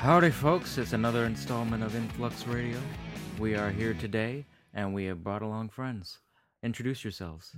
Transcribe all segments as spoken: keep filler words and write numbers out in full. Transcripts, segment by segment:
Howdy, folks. It's another installment of Influx Radio. We are here today, and we have brought along friends. Introduce yourselves.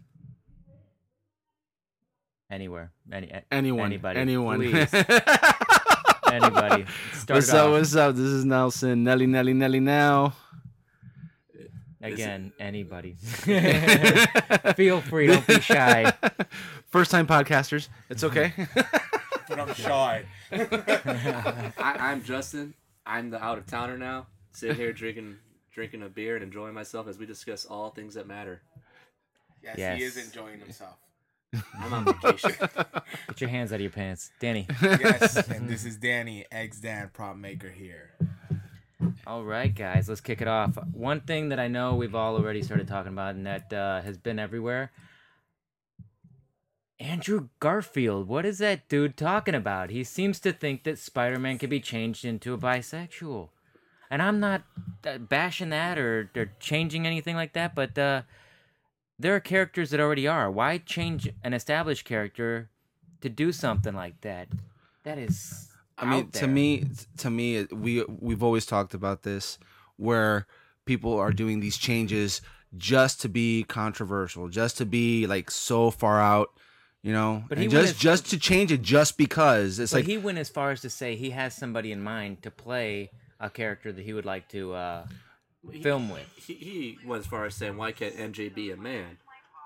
Anywhere. Any, a- Anyone. Anybody. Anyone. Please. Anybody. Start What's it up? off. What's up? This is Nelson. Nelly, Nelly, Nelly now. Again, anybody. Feel free. Don't be shy. First time podcasters. It's okay. But I'm shy. I, I'm Justin. I'm the out of towner now. Sitting here drinking drinking a beer and enjoying myself as we discuss all things that matter. Yes, Yes. he is enjoying himself. I'm on vacation. Get your hands out of your pants. Danny. Yes, and this is Danny, Eggs Dan, prop maker here. All right, guys, let's kick it off. One thing that I know we've all already started talking about and that uh, has been everywhere. Andrew Garfield, what is that dude talking about? He seems to think that Spider-Man can be changed into a bisexual. And I'm not uh, bashing that or, or changing anything like that, but uh, there are characters that already are. Why change an established character to do something like that? That is I mean, out to there. me, to me, we we've always talked about this, where people are doing these changes just to be controversial, just to be like so far out, you know, But and he just went as- just to change it just because it's But like he went as far as to say he has somebody in mind to play a character that he would like to uh, film with. He, he went as far as saying, "Why can't M J be a man?"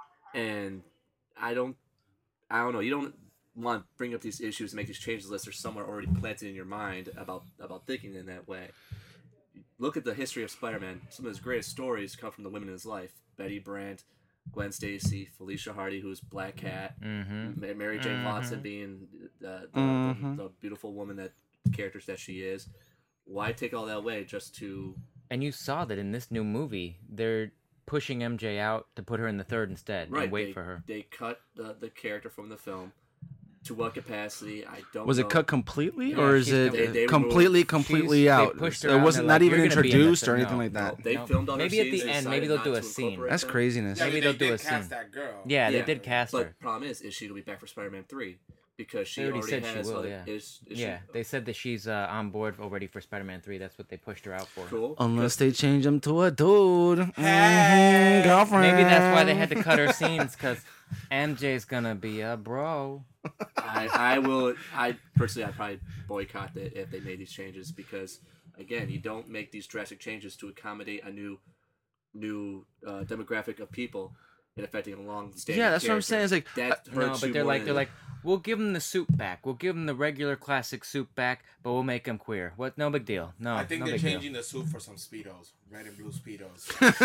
And I don't, I don't know. You don't want to bring up these issues and make these changes unless there's somewhere already planted in your mind about about thinking in that way. Look at the history of Spider-Man. Some of his greatest stories come from the women in his life: Betty Brant, Gwen Stacy, Felicia Hardy, who's Black Cat, Mm-hmm. Ma- Mary Jane Mhm. Watson being uh, the, Mhm. the, the beautiful woman that characters that she is. Why take all that away just to? And you saw that in this new movie, they're pushing M J out to put her in the third instead Right, and wait they, for her. They cut the, the character from the film. To what capacity? I don't. was know. it cut completely Yeah, or is she's it com- They- they completely removed- completely she's- they out? pushed her It out and wasn't they're not like, even "You're gonna be in introduced this." or anything No, like that. No, they No. filmed all their Maybe at the scenes, they end, maybe decided they'll not do a to scene. incorporate That's them. craziness. Yeah, Maybe but they'll they do did a cast scene. that girl. Yeah, they Yeah, did cast But her. problem is, is she gonna be back for Spider-Man three because she They already already said she has. will, other- yeah. Is, is Yeah, she, they said that she's uh, on board already for Spider-Man three. That's what they pushed her out for. cool. Unless they change him to a dude, Hey! Mhm, girlfriend. Maybe that's why they had to cut her scenes, because M J's gonna be a bro. I, I will. I personally, I'd probably boycott it if they made these changes because, again, you don't make these drastic changes to accommodate a new, new uh, demographic of people and affecting a long-standing. Yeah, that's what I'm saying. It's like, that No, hurts but you they're more like than- they're like, we'll give him the suit back. We'll give him the regular classic suit back, but we'll make him queer. What? No big deal. No, I think no they're big changing the suit for some Speedos. Red and blue Speedos.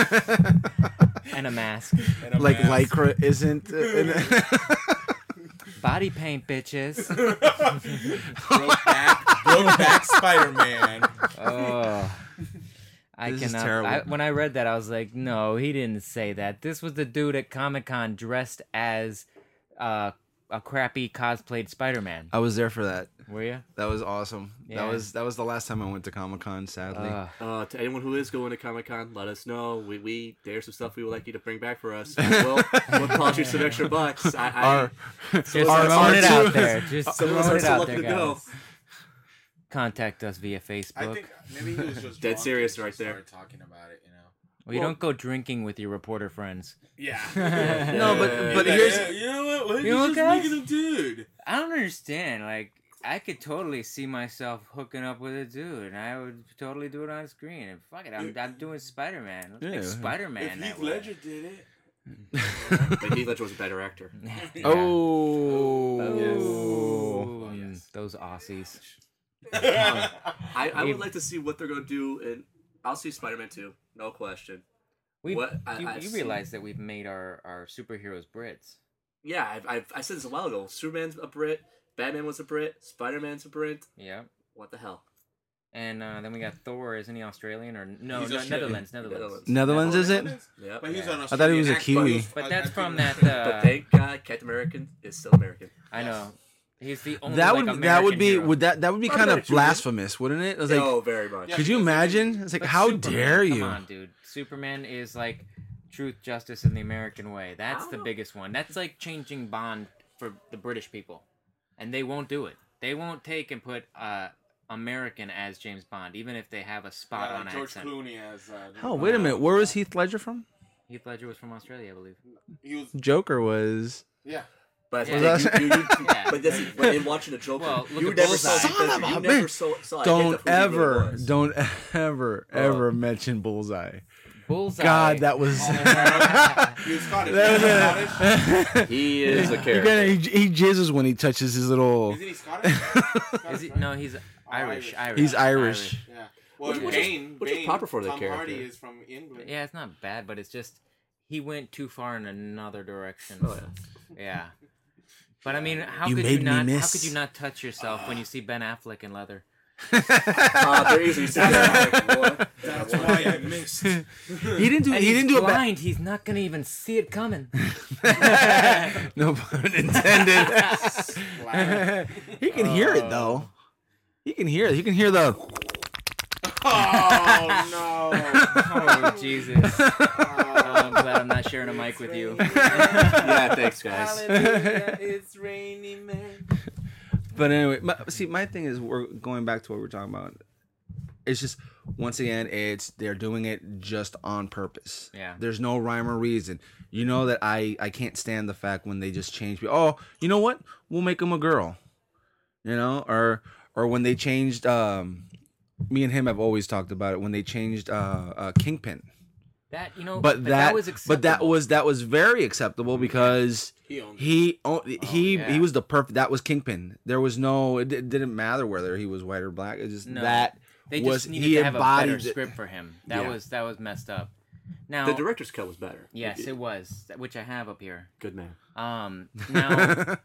deal. And a mask, And a like mask. lycra isn't. uh, body paint, bitches. Broke back, broke back Spider-Man. Oh, I This is cannot. terrible. I, when I read that, I was like, no, he didn't say that. This was the dude at Comic Con dressed as uh, a crappy cosplayed Spider-Man. I was there for that. Were you? That was awesome. Yeah. That was that was the last time I went to Comic Con. Sadly, Uh, Uh, to anyone who is going to Comic Con, let us know. We, we there's some stuff we would like you to bring back for us. We'll, we'll cost you some extra bucks. I, I, our just our- throwing our it two- out there. Just Some of us throwing are it still out looking there, to go. guys. Contact us via I Facebook. think maybe he was just Dead drunk serious and right just there. started talking about it, you know. Well, you Well- don't go drinking with your reporter friends. Yeah. No, but Yeah. but Yeah, here's yeah, you know what? Why You know what, just guys? making a dude? I don't understand. Like, I could totally see myself hooking up with a dude, and I would totally do it on screen. And fuck it, I'm, I'm doing Spider-Man. Let's make Yeah. Spider-Man If that Heath way. Ledger did it. But Heath Ledger was a better actor. Yeah. oh, Oh, Oh, yes. those Aussies. I, I would If- like to see what they're going to do, and I'll see Spider-Man two, no question. We, What- I- you, I've you seen- realize that we've made our, our superheroes Brits. Yeah, I've, I've, I said this a while ago. Superman's a Brit, Batman was a Brit, Spider-Man's a Brit. Yeah. What the hell? And uh, then we got Thor. Isn't he Australian or no? He's no Australian. Netherlands. Netherlands. Netherlands. Netherlands is it? Yep. But he's Yeah. an I thought he was a Australian actor, Kiwi. was- But I- that's I from think- that. Uh, But thank God, Captain American is still American. I know. He's the only. That like, would that American would be hero. would that that would be Not kind better of than you, man. blasphemous, wouldn't it? It was like, oh, very much. Yeah. could you imagine? It's like, But how Superman, dare you? Come on, dude. Superman is like truth, justice, in the American way. That's don't the know. biggest one. That's like changing Bond for the British people, and they won't do it. They won't take and put uh, American as James Bond, even if they have a spot Uh, on George accent. Clooney as. Uh, Oh, wait a minute. Where was Heath Ledger from? Heath Ledger was from Australia, I believe. He was. Joker was. Yeah. But Yeah. I think you, you, you, Yeah. but this is, but in watching the Joker, Well, look you at never Bullseye. saw Son of a you bitch. never saw, saw I get Don't the who he really ever, was. don't ever, Oh. ever mention Bullseye. Bullseye. God, that was. He was Scottish. that was Isn't a- He is a He character. kinda- He, he jizzes when he touches his little. he Scottish? Is Scottish, he? right? No, he's Irish. Irish. Irish. He's Irish. Yeah. Well, Which- which is- Bane, which is Bane, proper for the Tom character. Hardy is from England. Yeah, it's not bad, but it's just he went too far in another direction. Oh, yeah. Yeah. But I mean, how You could made you me not? How miss. could you not touch yourself when you see Ben Affleck in leather? Uh, they're easy. to like, what? That's why I missed. He didn't do. And He he's didn't do a bad. blind. He's not gonna even see it coming. No pun intended. Wow. He can hear it though. He can hear it. He can hear the. Oh no! Oh Jesus! Oh, I'm glad I'm not sharing a mic with you. Yeah, thanks, guys. Hallelujah, it's rainy, man. But anyway, my, see, my thing is, we're going back to what we're talking about. It's just, once again, it's they're doing it just on purpose. Yeah. There's no rhyme or reason. You know that I I can't stand the fact when they just change. Oh, you know what? We'll make him a girl. You know, or or when they changed. Um, me and him have always talked about it when they changed uh, uh Kingpin. That you know, But, that, was but that acceptable. was that was very acceptable because He owned it. he oh, he yeah. he was the perfect. That was Kingpin. There was no. It, di- didn't matter whether he was white or black. It just No. that They was just needed he to have a better embodied it. script for him. That Yeah. was that was messed up. Now, The director's cut was better. yes, it was, which I have up here. Good man. Um, now,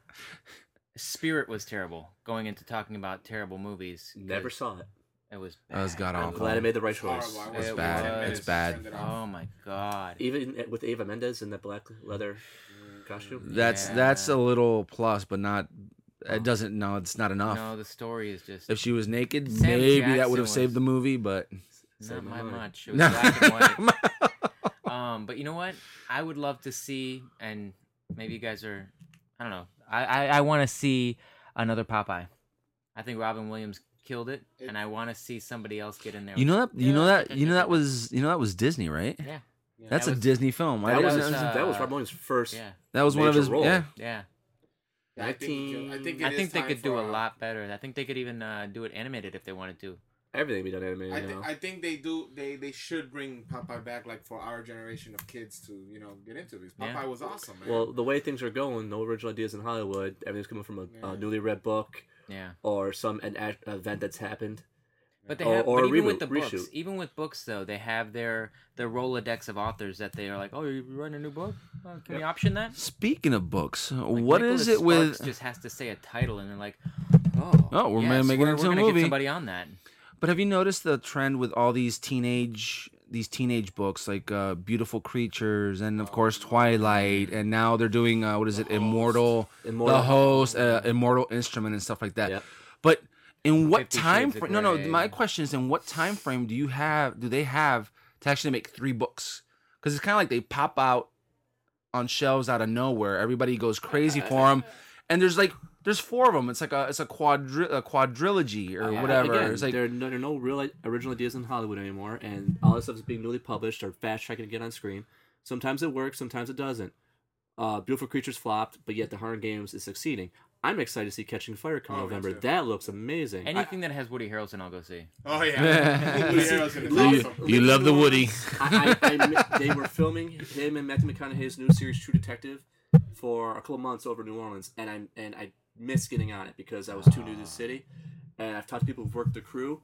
Spirit was terrible. Going into talking about terrible movies, Never saw it. it was. That was bad. god I'm awful. glad I made the right It's choice. horrible. I It watched was about ten bad. minutes It's bad. and turned it off. Oh my god! Even with Ava Mendes in that black leather costume. That's Yeah. that's a little plus, but not. It doesn't. No, it's not enough. No, the story is just If she was naked, Sam maybe that Jackson would have saved was- the movie. But not Save my by money. much. It was black and white. Um, but you know what? I would love to see, and maybe you guys are, I don't know. I I, I want to see another Popeye. I think Robin Williams killed it, and I want to see somebody else get in there. you know that you know Yeah. that you know that was you know that was Disney, right? Yeah. That's That a was- Disney film. I That was, didn't- was, uh, that was Rob Williams' first. Yeah. that was one of major his. role. Yeah, Yeah. Yeah, I think, nineteen. I think, it I is think they time could do for, a uh, lot better. I think they could even uh, do it animated if they wanted to. Everything be done animated I, now. th- I think they do. They they should bring Popeye back, like for our generation of kids to you know get into this. Popeye Yeah. was awesome, man. Well, the way things are going, no original ideas in Hollywood. Everything's coming from a Yeah. uh, newly read book Yeah. or some an act, event that's happened. But they Or- have, or but a even with reboot, the books, reshoot. even with books though, they have their their Rolodex of authors that they are like, oh, you're writing a new book? Oh, can we option that? Speaking of books, Like, what Nicholas is it with? Sparks just has to say a title, and they're like, oh, Oh, we're yes, making it we're, into we're a gonna movie. Get somebody on that. But have you noticed the trend with all these teenage these teenage books like uh, Beautiful Creatures and of course Twilight, and now they're doing uh, what is it, Immortal, Immortal. the Host, uh, Immortal Instrument and stuff like that. Yep. But in what Fifty time Shades of frame? No, no. Grey. My question is, in what time frame do you have? Do they have to actually make three books? Because it's kind of like they pop out on shelves out of nowhere. Everybody goes crazy for them, and there's like there's four of them. It's like a it's a quadri a quadrilogy or Yeah. whatever. Again, it's like there, are no, there are no real i- original ideas in Hollywood anymore, and all this stuff is being newly published or fast tracking to get on screen. Sometimes it works, sometimes it doesn't. Uh, Beautiful Creatures flopped, but yet the Hunger Games is succeeding. I'm excited to see Catching Fire come Oh, me November. too. That looks amazing. I- Anything that has Woody Harrelson, I'll go see. oh yeah, Woody Harrelson is You- awesome. you love the Woody. I, I, I mi- they were filming him and Matthew McConaughey's new series True Detective for a couple months over in New Orleans, and I and I missed getting on it because I was too new to the city. And I've talked to people who've worked the crew.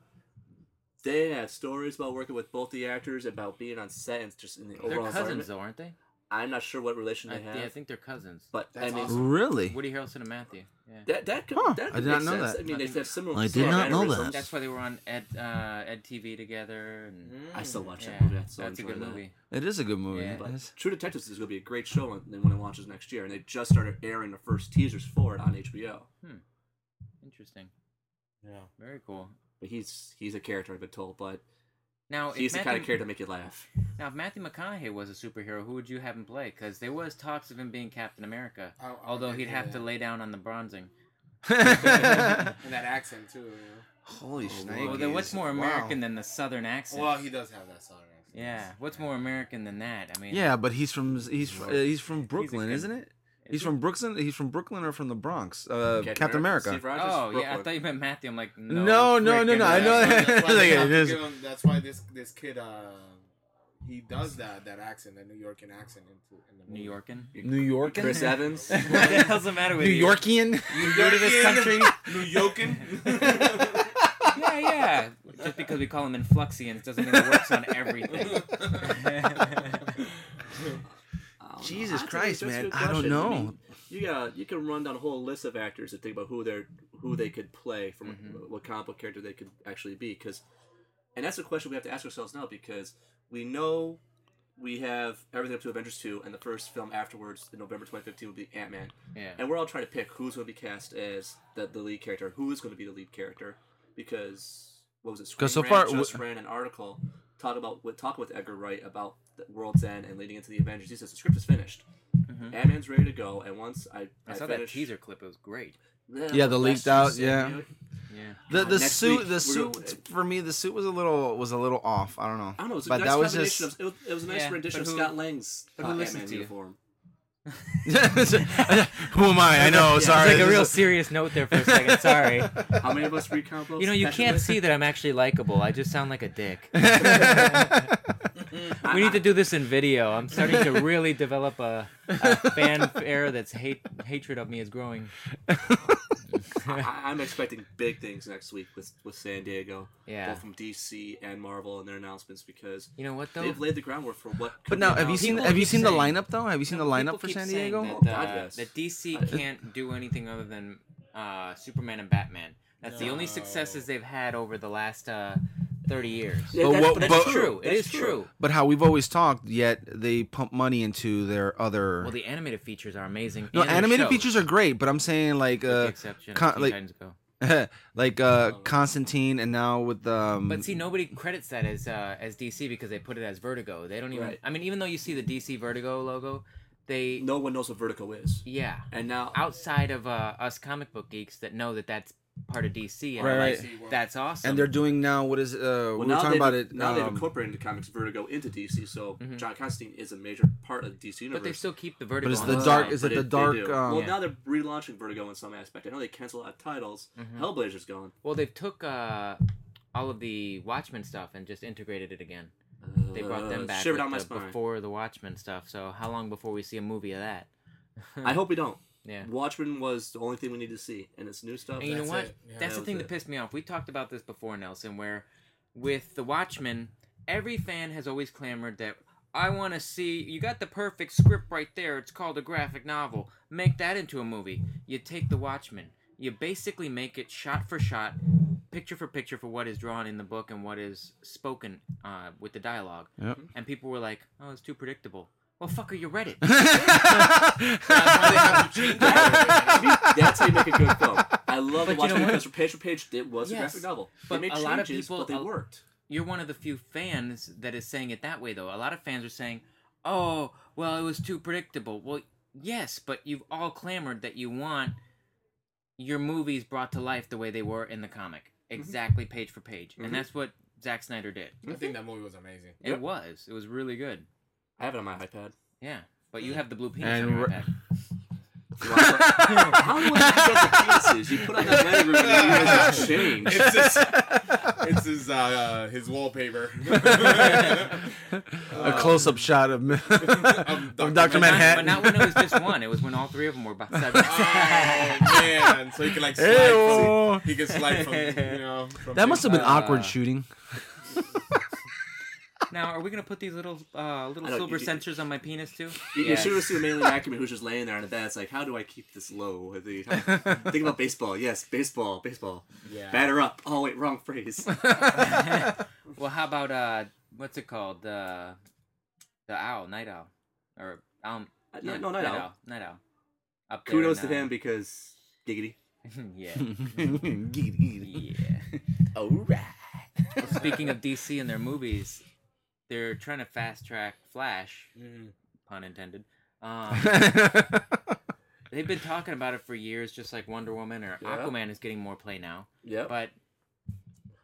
They have stories about working with both the actors, about being on set, and just in the They're overall cousins, environment. though, aren't they? I'm not sure what relation I, they have, yeah, I think they're cousins. but That's I mean awesome. Really? Woody Harrelson and Matthew. Yeah. that that could, Huh, that I could did not make know sense. that. I mean, they have similar. I did similar not know mannerisms. that. That's why they were on Ed uh, Ed T V together. And I still watch yeah, that movie. I still that's a enjoy good that. movie. It is a good movie. Yeah. But It's- True Detectives is going to be a great show when, when it launches next year, and they just started airing the first teasers for it on H B O. Interesting. Yeah. Very cool. But he's he's a character I've been told, but Now, he's if the kind of Matthew, character to make you laugh. now, if Matthew McConaughey was a superhero, who would you have him play? Because there was talks of him being Captain America, I- I although think, he'd have yeah. to lay down on the bronzing. And that accent too. You know? Holy Oh, snake! Well, then what's more American Wow. than the Southern accent? Well, he does have that southern accent. Yeah, what's more American than that? I mean, Yeah, but he's from he's fr- uh, he's from He's a Brooklyn, good- isn't it? is He's he? from Brooklyn. He's from Brooklyn or from the Bronx? Uh, Captain, Captain America. Steve Rogers, Oh yeah, I Brooklyn. thought you meant Matthew. I'm like, no, No, no, no, frickin' no, I way. know That's why, that's why, Like, they it have to is. give him- that's why this this kid uh he does that that accent, that New Yorker accent into in the movie. New Yorkin. New York. Chris Evans. What the hell's the matter with New you? Yorkian. You new to this country? New Yorkin. Yeah, yeah. Just because we call them influxians doesn't mean it works on everything. I don't know. Jesus That's a- Christ, that's a man, good I don't question. know. mean, you got you can run down a whole list of actors and think about who they're who they could play from Mhm. what comic book character they could actually be. Because, and that's a question we have to ask ourselves now because we know we have everything up to Avengers two, and the first film afterwards in November twenty fifteen will be Ant Man, Yeah. and we're all trying to pick who's going to be cast as the, the lead character, who is going to be the lead character, because what was it? 'Cause so Screen far Rant w- just ran an article talk about with talking with Edgar Wright about the World's End and leading into the Avengers. He says the script is finished. Mhm. Ant Man's ready to go, and once I, I I saw finish, that teaser clip. It was great. Yeah, the last leaked out, Tuesday, yeah. you know, Yeah. The God, the next suit week, the we're suit gonna- for me the suit was a little was a little off. I don't know. I don't know. It was a But nice that was combination just- of, it, was, it was a nice Yeah, rendition but of who- Scott Lang's but uh, who listens Ant-Man to you? uniform. Who am I? I know. Yeah. Sorry. It's like a real This is- serious note there for a second. Sorry. How many of us read comic books? You know, you can't passionately? see that I'm actually likable. I just sound like a dick. We need to do this in video. I'm starting to really develop a, a fanfare that's hate hatred of me is growing. I, I'm expecting big things next week with, with San Diego, Yeah. both from D C and Marvel and their announcements because You know what though? they've laid the groundwork for what. Could But be now, have you announced. seen People have you keep seen the saying- lineup though? Have you seen the No, lineup people for keep San saying Diego? That, Oh, uh, God, yes. that D C I- can't do anything other than uh, Superman and Batman. That's the only No. successes they've had over the last uh, thirty years. Yeah, But that's, what- but That's that's but- true. It That's is true. But how we've always talked, yet they pump money into their other. Well, the animated features are amazing. no, and their animated shows, features are great, but I'm saying like with the uh, exception of con- Teen like- Titans Go. like uh, Constantine, and now with um. But see, nobody credits that as uh, as D C because they put it as Vertigo. They don't even. Right. I mean, even though you see the D C Vertigo logo, they No one knows what Vertigo is, yeah. and now Outside of uh, us comic book geeks that know that that's part of D C, and Right, are right. like, that's awesome. and they're doing now what is uh well, we were now talking they've, about it now they've um, incorporated the comics Vertigo into D C, so Mhm. John Constantine is a major part of the D C universe. but they still keep the Vertigo. it's on the the dark- side. is it But the they dark, do. um, well, Yeah. now they're relaunching Vertigo in some aspect. I know they canceled a lot of titles. Mhm. Hellblazer's gone. Well, they've took uh, all of the Watchmen stuff and just integrated it again. They brought them Uh, back Shivered with down my the- spine. before the Watchmen stuff. So how long before we see a movie of that? I hope we don't. Yeah. Watchmen was the only thing we need to see, and it's new stuff. And you know That's what? it. Yeah, That's that the was thing it. that pissed me off. We talked about this before, Nelson, where with The Watchmen, every fan has always clamored that I want to see. You got the perfect script right there. It's called a graphic novel. Make that into a movie. You take The Watchmen. You basically make it shot for shot, picture for picture for what is drawn in the book and what is spoken uh, with the dialogue. Yep. And people were like, "Oh, it's too predictable." Well, fucker, you read it. That's why they have to change it. That's how you make a good film. I love But the you know Watchmen what? because for page for page, it was a Yes. graphic novel. But they made a lot of changes, people- but they a- worked. You're one of the few fans that is saying it that way, though. A lot of fans are saying, "Oh, well, it was too predictable." Well, yes, but you've all clamored that you want your movies brought to life the way they were in the comic, exactly page for page, Mhm. and that's what Zack Snyder did. I think that movie was amazing. It Yep. was. It was really good. I have it on my iPad. Yeah, but you have the blue penis And on your re- iPad. You want to- How do you get the pieces? You put on that letter room and you guys have changed. It's his, it's his, uh, his wallpaper. a close-up shot of, Of of Doctor Doctor But not, Manhattan. but not when it was just one. It was when all three of them were side by side. Oh man! So he could like slide Ew. from, he could slide from, you know. From That must have been Uh, awkward shooting. Now, are we gonna put these little uh, little I know, silver you- sensors on my penis too? You, you Yes. should have seen Mainly Ackerman, who's just laying there on the bed. It's like, how do I keep this low? Think about baseball. Yes, baseball, baseball. Yeah. Batter up. Oh wait, wrong phrase. Well, how about uh, what's it called? The the owl, night owl, or um, Uh, no, no, night owl. owl, night owl. Up there Kudos in, to uh, him because giggity. yeah, Giggity, giggity. yeah. All right. Well, speaking of D C and their movies, they're trying to fast track Flash, Mhm. pun intended. Um, they've been talking about it for years, just like Wonder Woman or Yeah. Aquaman is getting more play now. Yep. But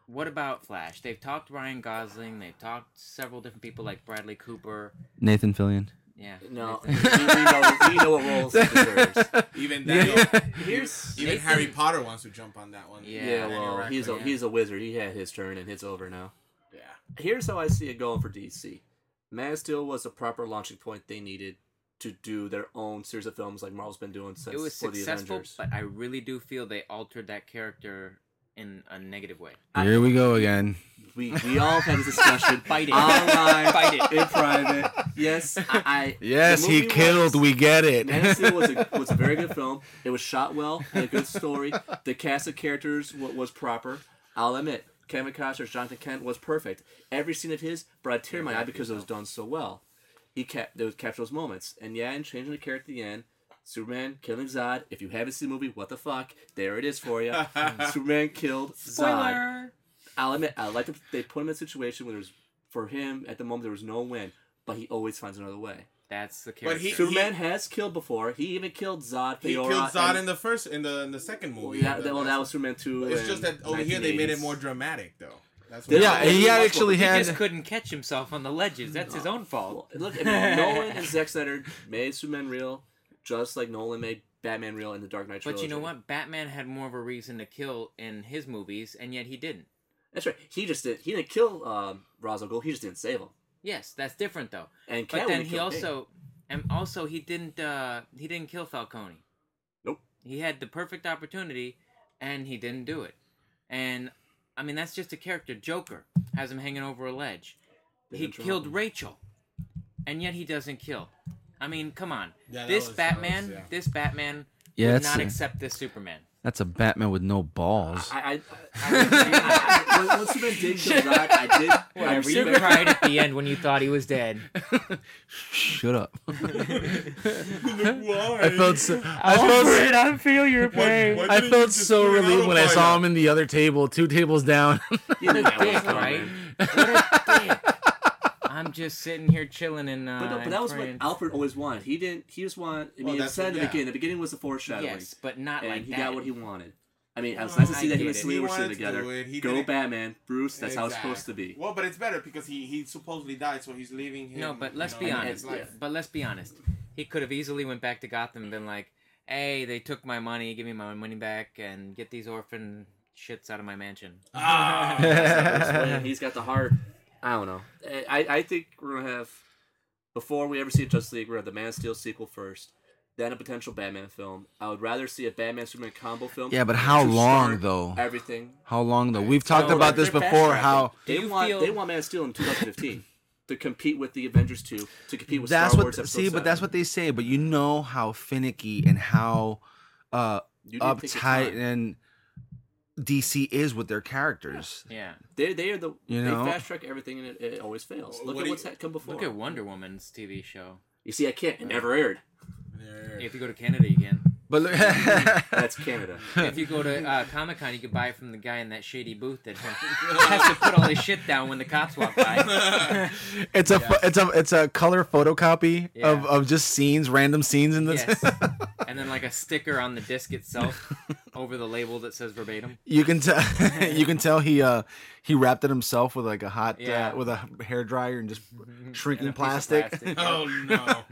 what about Flash? They've talked Ryan Gosling. They've talked several different people like Bradley Cooper. Nathan Fillion. Yeah. No, we, we know we know what roles he deserves. Even Daniel, Here's even Nathan- Harry Potter wants to jump on that one. Yeah. yeah, Daniel well, he's a Radcliffe, he's a wizard. He had his turn, and it's over now. yeah. Here's how I see it going for D C. Man of Steel was a proper launching point they needed to do their own series of films like Marvel's been doing since It was for the successful, Avengers. but I really do feel they altered that character in a negative way. Here we go again. We we all had this discussion. Fight it. Online, Fight it. in private. Yes, I. I Yes, the he movie killed. was- We get it. Man of Steel was a, was a very good film. It was shot well, had a good story. The cast of characters was, was proper. I'll admit, Kevin Costner's Jonathan Kent was perfect. Every scene of his brought a tear in my eye because it was done so well. He kept those captured those moments, and yeah, and changing the character at the end. Superman killing Zod. If you haven't seen the movie, what the fuck? There it is for you. Superman killed Zod. Spoiler. I'll admit, I like that they put him in a situation where there's, for him at the moment there was no win, but he always finds another way. That's the character. he- Superman has killed before. He even killed Zod. He Feora, killed Zod and- in the first, in the in the second Well, movie. yeah, The- that, well, that was Superman two. It's in just that over here they made it nineteen eighties. more dramatic, though. That's Yeah, Yeah, it is. he much more- actually he had. just couldn't catch himself on the ledges. That's his own fault. Well, look, I mean, Nolan and Zack Snyder made Superman real, just like Nolan made Batman real in the Dark Knight trilogy. But you know what? Batman had more of a reason to kill in his movies, and yet he didn't. That's right. He just did. He didn't kill um, Ra's al Ghul. He just didn't save him. Yes, that's different though. And But Catwoman then he killed also, and also he didn't. Uh, he didn't kill Falcone. Nope. He had the perfect opportunity, and he didn't do it. And I mean, that's just a character. Joker has him hanging over a ledge. He Didn't killed drop him. Rachel, and yet he doesn't kill. I mean, come on. Yeah, that this was- that was- Batman, yeah. this Batman Yeah, would it's- not accept this Superman. That's a Batman with no balls. I, I, I, I, I, when, when Superman did kill Zod, I did. I Whatever. You respect- cried at the end when you thought he was dead. Shut up. Why? I felt so. I felt. Alfred, I feel your pain. Why I didn't you felt just so do an relieved when I saw autopilot? him in the other table, two tables down. You knew that was Dick, coming. right? What a dick. I'm just sitting here chilling and uh, But, no, but that was what praying. Alfred always wanted. He didn't. He just wanted. I Well, mean, it that's said at what- the yeah. beginning. The beginning was the foreshadowing. Yes, but not and like he that. got what he wanted. I mean, it was Well, nice to see I that him get and it. Selena He were sitting wanted to together. do it. He Go didn't- Batman, Bruce. That's how it's Exactly. supposed to be. Well, but it's better because he he supposedly died, so he's leaving him. No, but let's you be know, honest. his life. But let's be honest. He could have easily went back to Gotham and been like, "Hey, they took my money. Give me my money back and get these orphan shits out of my mansion." Ah. Bruce Wayne, he's got the heart. I don't know. I, I think we're gonna have before we ever see a Justice League, we're gonna have the Man of Steel sequel first, then a potential Batman film. I would rather see a Batman Superman combo film. Yeah, but how to long start though? Everything. How long though? We've talked So about They're this fast before. tracking. How Do they you want feel- they want Man of Steel in twenty fifteen to compete with the Avengers two, to compete with that's Star what Wars. Episode see, but that's seven. what they say. But you know how finicky and how uh You didn't take your uptight time. and D C is with their characters. Yeah. They they are the You they know? fast track everything and it, it always fails. Well, Look what at do what's you- had come before. Look at Wonder Woman's T V show. You see, I can't. It never aired. Yeah. If you go to Canada, you can. But look, That's Canada. If you go to uh, Comic Con, you can buy it from the guy in that shady booth that has to put all his shit down when the cops walk by. it's a pho- it's a it's a color photocopy of, Yeah. of just scenes, random scenes in this. Yes. And then like a sticker on the disc itself over the label that says verbatim. You can tell you can tell he uh he wrapped it himself with like a hot Yeah. uh, with a hair dryer and just shrinking And a piece of plastic. plastic. Oh no.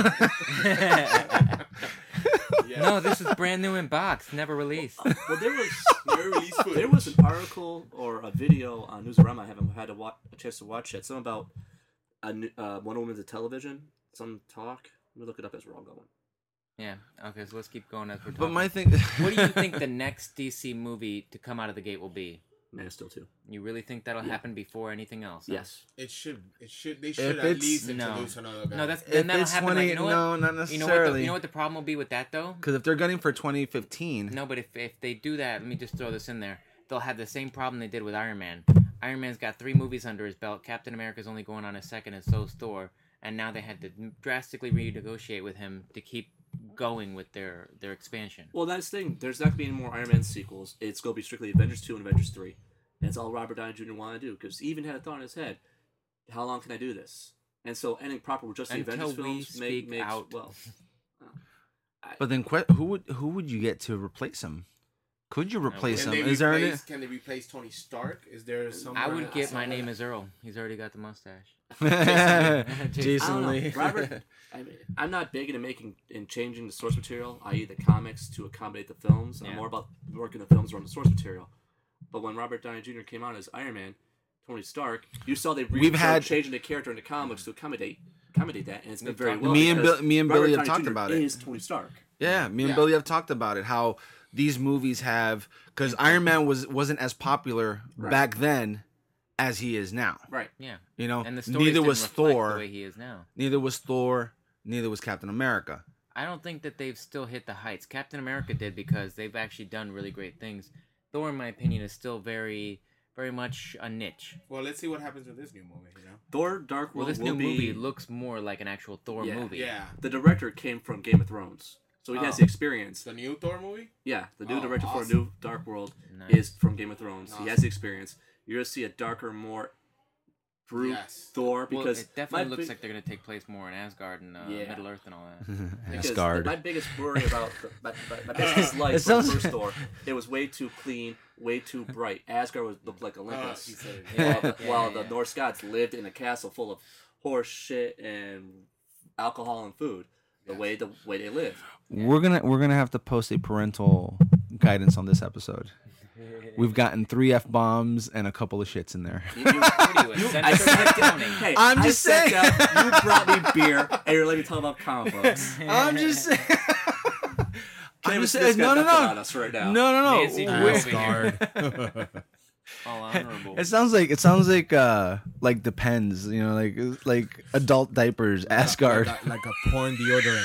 Yeah. No, this is brand new in box, never released. Well, there was Never released footage. there was an article or a video on Newsarama. I haven't had a, wa- a chance to watch yet. Something about a new- uh, Wonder Woman's television. Some talk. Let me look it up as we're all going. Yeah. Okay, so let's keep going as we're talking. But my thing, What do you think the next D C movie to come out of the gate will be? Man of Steel two. You really think that'll Yeah. happen before anything else? huh? Yes. It should. It should. They should at it's- least No. introduce another guy. No, that's if then that'll it's happen. twenty, like, you know what? no, not You know what? The, necessarily. you know what the problem will be with that though? Because if they're gunning for twenty fifteen, No, but if if they do that, let me just throw this in there. They'll have the same problem they did with Iron Man. Iron Man's got three movies under his belt. Captain America's only going on his second, and so's Thor. And now they had to drastically renegotiate with him to keep going with their their expansion. Well, that's the thing. There's not going to be any more Iron Man sequels. It's going to be strictly Avengers two and Avengers three. And it's all Robert Downey Junior wanted to do. Because he even had a thought in his head, how long can I do this? And so ending proper with just the Until Avengers we films make, speak makes, out. well... uh, I- but then que- who would who would you get to replace him? Could you replace Can him? they Is there any? replace? Can they replace Tony Stark? Is there some? I would get my name as Earl. He's already got the mustache. I Jason don't know. Lee. Robert, I mean, I'm not big into making and changing the source material, that is the comics, to accommodate the films. Yeah. I'm more about working the films around the source material. But when Robert Downey Junior came out as Iron Man, Tony Stark, you saw they re- We've had- changing the character in the comics to accommodate accommodate that, and it's been very talked- well. Me and because Bill- me and Robert Billy have Downey talked Junior about it. Is Tony Stark? Yeah, me and Yeah. Billy have talked about it. How these movies have, because Iron Man was wasn't as popular Right. back then as he is now. Right. Yeah. You know, And the stories neither didn't was reflect Thor. the way he is now. Neither was Thor. Neither was Captain America. I don't think that they've still hit the heights. Captain America did because they've actually done really great things. Thor, in my opinion, is still very, very much a niche. Well, let's see what happens with this new movie. You know. Thor: Dark Well, World this will new be, movie looks more like an actual Thor Yeah. movie. Yeah. The director came from Game of Thrones, so he has Oh. the experience. The new Thor movie. Yeah, the new Oh, director for awesome. New Dark World Nice. is from Game of Thrones. He has Awesome. the experience. You're gonna see a darker, more brute Yes. Thor Well, because it definitely my looks big- like they're going to take place more in Asgard and uh, Yeah. Middle Earth and all that. because Asgard. My biggest worry about the, my, my, my biggest dislike It for sounds- the first Thor, it was way too clean, way too bright. Asgard was looked like Oh, Olympus, he said it. while, the, Yeah, while yeah. the Norse gods lived in a castle full of horse shit and alcohol and food. The way the way they lived. We're gonna we're gonna have to post a parental guidance on this episode. We've gotten three f bombs and a couple of shits in there. You- you- What are you, a I senator sat down. counting? Hey, I'm I just sat saying. down, you brought me beer, and you're letting me talk about comic books. I'm just saying. I'm Can't just even saying. No, no, on no, us right now. no, no, no. Nancy We're- Drew over here. All honorable. It sounds like it sounds like uh like Depends, you know, like like adult diapers, Asgard. Like a, like a porn deodorant.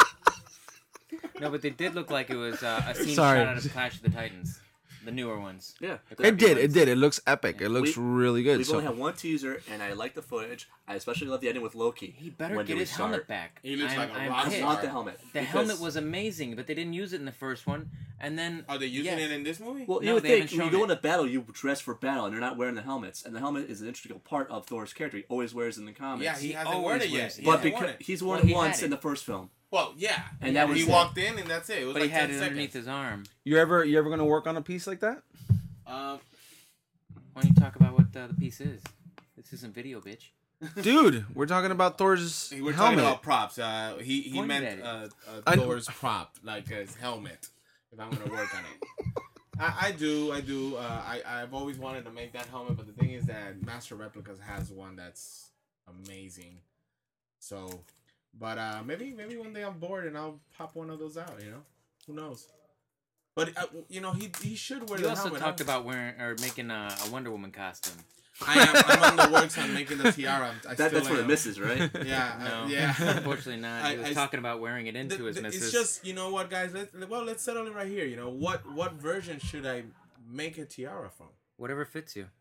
No, but they did look like it was uh, a scene Sorry. shot out of Clash of the Titans, the newer ones. Yeah. It did, it did. It looks epic. It looks We- really good. We've So only had one teaser, and I like the footage. I especially love the ending with Loki. He better When get do we his helmet start? back. He looks I'm, like a I'm rock I pissed. want the helmet. The because- helmet was amazing, but they didn't use it in the first one. And then Are they using yes. it in this movie? Well, No, you would they think haven't when you shown go it. into battle, you dress for battle, and you're not wearing the helmets. And the helmet is an integral part of Thor's character. He always wears it in the comics. yeah, he, He hasn't always worn it yet. wears it. He but hasn't because worn it. he's worn Well, it he once had in it. the first film. Well, yeah. And that was he it. walked in and that's it. It was But like he had ten it seconds. underneath his arm. you ever you ever gonna work on a piece like that? Um, Why don't you talk about what uh, the piece is? This isn't video, bitch. Dude, we're talking about Thor's we're talking helmet. about props. Uh, he he Pointed meant at uh, uh, I- Thor's prop, like his helmet. If I'm gonna work on it, I, I do, I do. Uh, I I've always wanted to make that helmet, but the thing is that Master Replicas has one that's amazing. So, but uh, maybe maybe one day I'm bored and I'll pop one of those out. You know, who knows? But uh, you know, he he should wear You the also helmet. talked I'm- about wearing or making a, a Wonder Woman costume. I am. I'm on the works on making the tiara. I That, still that's what it am. misses, right? Yeah, uh, No, yeah. unfortunately not. I- He was I- talking about wearing it into The- his the- missus. It's just, you know what, guys? Let, well, let's settle it right here. You know what? What version should I make a tiara from? Whatever fits you.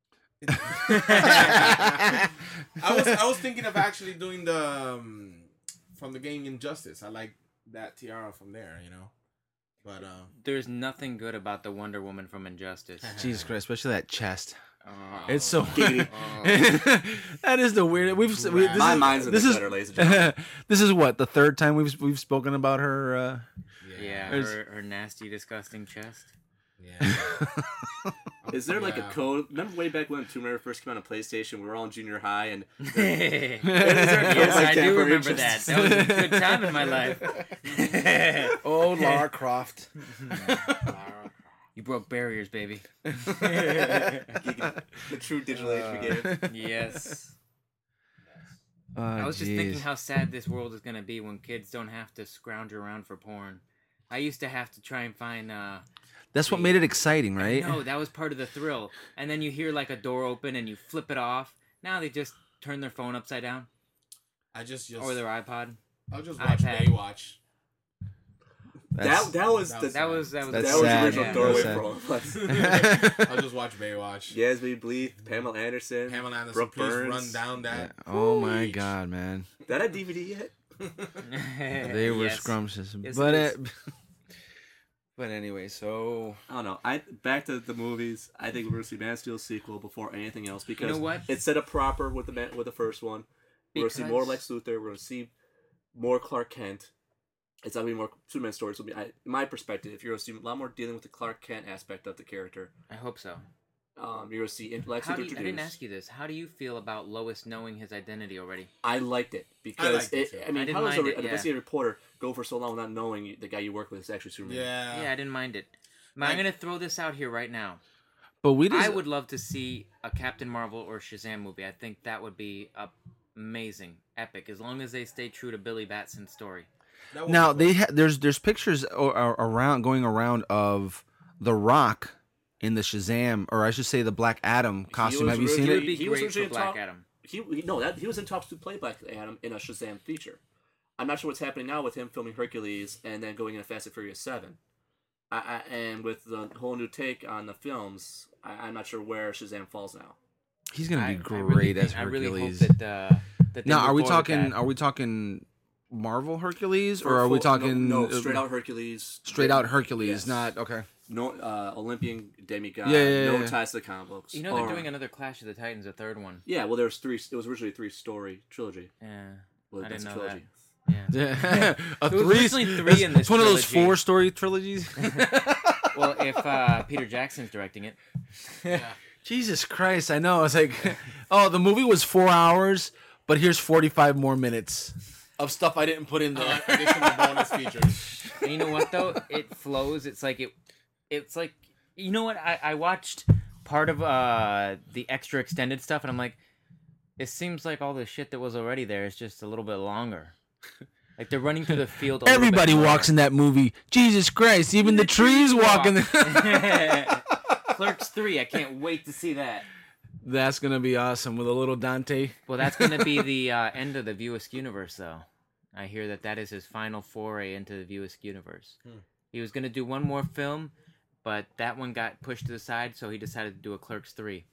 I was I was thinking of actually doing the um, from the game Injustice. I like that tiara from there. You know, but uh, There's nothing good about the Wonder Woman from Injustice. Jesus Christ, especially that chest. Oh. It's so Giggity. that is the weird. We've we, this My is, mind's in this the is gutter, ladies and gentlemen. this is what the third time we've we've spoken about her. Uh, Yeah, There's- her, her nasty, disgusting chest. yeah. Is there like Yeah. a code? Remember way back when Tomb Raider first came out on PlayStation? We were all in junior high, and yes, there a code like I that do for remember that. Injustice? That was a good time in my life. oh, Lara Croft. You broke barriers, baby. Giggity. the true digital age began. Yes. Oh, I was just jeez. thinking how sad this world is going to be when kids don't have to scrounge around for porn. I used to have to try and find uh That's what made it exciting, right? No, that was part of the thrill. And then you hear like a door open and you flip it off. Now they just turn their phone upside down I just just or their iPod. I'll just watch iPad. Baywatch. That's- That that was That the was- That was that was That's that was the sad. original Yeah. doorway That's for all of us. I'll just watch Baywatch. Yasmin Bleeth, Pamela Anderson. Pamela Anderson, Brooke please Burns. run down that. oh my page. god, man. That a D V D yet? They were Yes. scrumptious. Yes, but it it, but anyway, so I don't know. I back to the movies. I think we're gonna see Man of Steel sequel before anything else because know what? it's set up proper with the man, with the first one. We're gonna see more Because- Lex Luthor. We're gonna see more Clark Kent. it's gonna be more Superman stories. Will be, I, in my perspective, if you're gonna see a lot more dealing with the Clark Kent aspect of the character. I hope so. Um, you're gonna see Lex How Luthor do you, I didn't introduced. ask you this. How do you feel about Lois knowing his identity already? I liked it because liked it, it, too. I mean, I didn't how does a, mind re- it, an yeah. investigative reporter go for so long without knowing the guy you work with is actually Superman? Yeah. Yeah, I didn't mind it. But I'm Like- gonna throw this out here right now. But we just I would love to see a Captain Marvel or Shazam movie. I think that would be a amazing, epic, as long as they stay true to Billy Batson's story. That would now be they ha- there's there's pictures or, or around going around of the Rock in the Shazam, or I should say the Black Adam costume. was Have you really- seen It it? would be He was great originally for Black top- Adam. He, he no that he was in talks to play Black Adam in a Shazam feature. I'm not sure what's happening now with him filming Hercules and then going into Fast and Furious Seven. I, I, and with the whole new take on the films, I, I'm not sure where Shazam falls now. He's gonna be I- I great really as think- I really hope Hercules. that, uh, that they Now, are we move forward with talking? that. Are we talking Marvel Hercules, For or are we full- no- talking no, uh, straight out Hercules? straight out Hercules? Yes. Not okay. No uh, Olympian demigod. Yeah, yeah, no yeah. ties to the comic books. You know they're Or- doing another Clash of the Titans, a third one. Yeah, well, there's three. It was originally a three story trilogy. Yeah, Well, I that's didn't a know trilogy. that. Yeah. Yeah, a It was three. originally three it's- in this It's one of those trilogy. four story trilogies. Well, if uh, Peter Jackson's directing it, Jesus Christ! I know. I was like, oh, the movie was four hours, but here's forty-five more minutes of stuff I didn't put in there. Uh, additional bonus features. and you know what though, it flows. It's like it, it's like you know what I, I watched part of uh the extra extended stuff, and I'm like, it seems like all the shit that was already there is just a little bit longer. Like they're running through the field. A Everybody little bit walks in that movie. Jesus Christ! Even the trees walk in. The- Clerks three. I can't wait to see that. That's gonna be awesome with a little Dante. Well, that's going to be the uh, end of the Viewisk universe, though. I hear that that is his final foray into the Viewisk universe. Hmm. He was going to do one more film, but that one got pushed to the side, so he decided to do a Clerks three.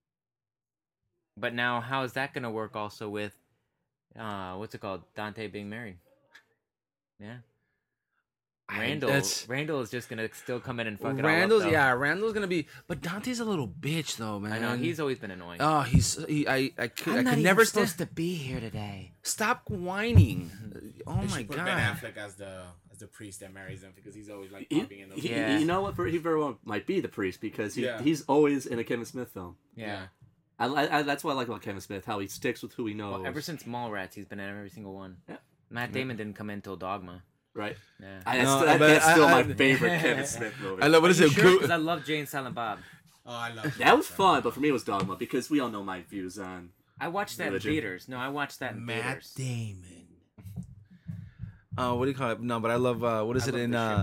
But now, how is that going to work also with, uh, what's it called, Dante being married? Yeah. Randall, that's- Randall is just going to still come in and fuck it Randall's all up, though. yeah, Randall's gonna be, but Dante's a little bitch though, man. I know, he's always been annoying. Oh, he's he. I I could, I I'm not could even never supposed stand. to be here today. Stop whining. Oh They my should put god. Ben Affleck as the as the priest that marries them because he's always like He, popping in those. he- Yeah. you know what? He very well might be the priest because he, Yeah. he's always in a Kevin Smith film. Yeah. I, I, I- that's what I like about Kevin Smith, how he sticks with who he knows. Well, ever since Mallrats, he's been in every single one. Yeah. Matt Damon didn't come in until Dogma. right? Yeah. I, that's No, still, that, but that's I- still I- my favorite Kevin Smith movie. I love what is Are it? you sure? Goo- 'Cause I love Jay and Silent Bob. Oh, I love That was fun, but for me it was Dogma because we all know my views on. I watched that Religion. in theaters. No, I watched that in theaters. Damon. Uh, what do you call it? No, but I love. Uh, what is I it love in? the shit Uh...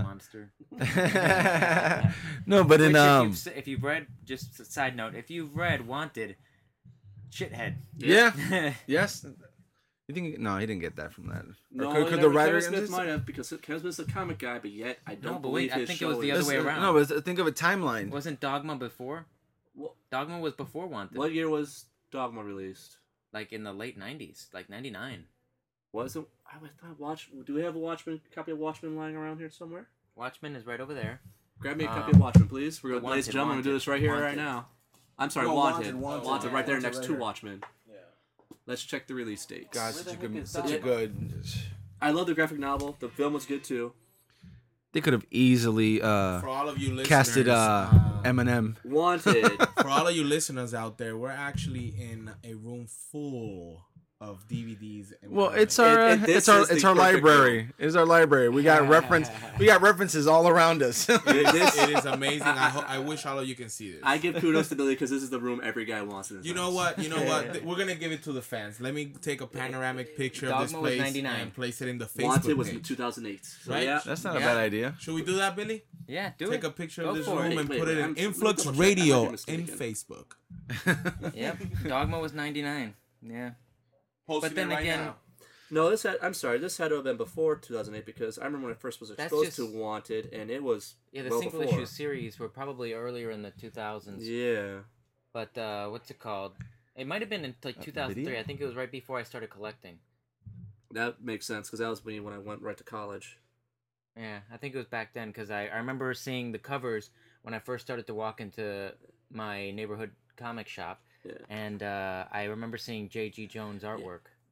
monster. no, but Which, in if, um. you've, s- if you've read, just a side note, if you've read Wanted, shithead. Yeah. Yes. You think? No, he didn't get that from that. No, Or could, he could the never- writer? Kevin Smith This- might have because Kevin Smith's a comic guy, but yet I don't No, but believe wait, I his think it show was the is- other way Listen, around. No, but think of a timeline. Wasn't Dogma before? Well, Dogma was before Wanted. what year was Dogma released? Like in the late nineties, like ninety-nine. Was it? I thought Watch. Do we have a Watchmen copy of Watchmen lying around here somewhere? Watchmen is right over there. Grab me a copy Um, of Watchmen, please. We're gonna, Wanted, ladies and gentlemen, we're gonna do Wanted, this right here, right Wanted. now. I'm sorry, No, Wanted. Wanted, Wanted, Wanted, right there Wanted next right to here. Watchmen. Yeah. Let's check the release dates. God, Where such the a heck good, is such a that? good. I love the graphic novel. The film was good too. They could have easily uh For all of you listeners, casted uh uh, Eminem. Wanted. for all of you listeners out there, we're actually in a room full of D V Ds. And Well, comics. it's our And- and uh, this it's our is it's the our perfect library. It's our library. We got reference. We got references all around us. It is, it is amazing. I ho- I wish all of you can see this. I give kudos to Billy because this is the room every guy wants in his You know house. what? You know what? Th- We're gonna give it to the fans. Let me take a panoramic picture of this Dogma was place ninety-nine. and place it in the Facebook Wanted was page. two thousand eight. So Right? yeah. That's not Yeah. a bad idea. Should we do that, Billy? Yeah, do Take it. a picture Go of this for it. room and Wait, put wait, it in I'm- Influx let me double check. I might be Radio in mistaken. Facebook. Yep. Dogma was ninety-nine. Yeah. Posting But then it right again- now. No, this had. I'm sorry. This had to have been before two thousand eight because I remember when I first was That's exposed just- to Wanted, and it was Yeah, the well single before. issue series were probably earlier in the two thousands. Yeah. But uh, what's it called? It might have been in like two thousand three. video? I think it was right before I started collecting. That makes sense because that was me when I went right to college. Yeah, I think it was back then because I, I remember seeing the covers when I first started to walk into my neighborhood comic shop. Yeah. And uh, I remember seeing J G. Jones artwork.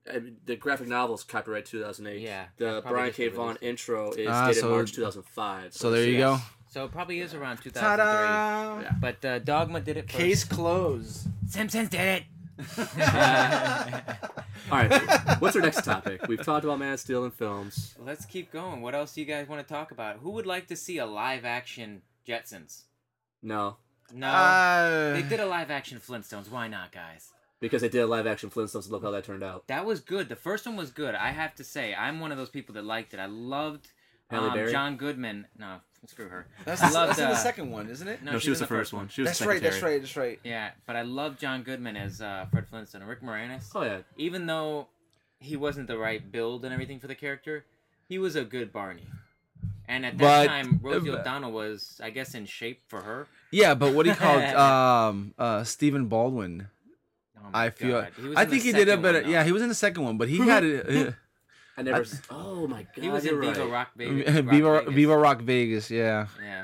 I mean, the graphic novel's copyright two thousand eight. Yeah, The probably Brian just K. released Vaughan it. intro is Ah, dated so- March two thousand five. So there you go. So it probably is around two thousand three. Ta-da! Yeah. But uh, Dogma did it first. Case closed. Simpsons did it. All right, what's our next topic? We've talked about Man of Steel in films. Let's keep going. What else do you guys want to talk about? Who would like to see a live action Jetsons? No, No. Uh, They did a live action Flintstones. Why not, guys? because they did a live action Flintstones. Look how that turned out. That was good. The first one was good. I have to say, I'm one of those people that liked it. I loved Halle um, Berry? John Goodman. No, screw her. That's, I the, loved, that's in the uh, second one, isn't it? No, No, she she was in the first one. She was That's the right. That's secretary. right. That's right. Yeah, but I love John Goodman as uh, Fred Flintstone. Rick Moranis. Oh yeah, Even though he wasn't the right build and everything for the character, he was a good Barney. And at that But- time, Rosie uh, O'Donnell was, I guess, in shape for her. Yeah, but what he called um uh Stephen Baldwin. Oh my I feel. God. He was I in the think he did a second better. one, yeah, though. he was in the second one, but he had it. I never. s- oh my god, He was in you're Viva right. Rock Vegas. Rock Viva Vegas. Viva Rock Vegas. Yeah. Yeah.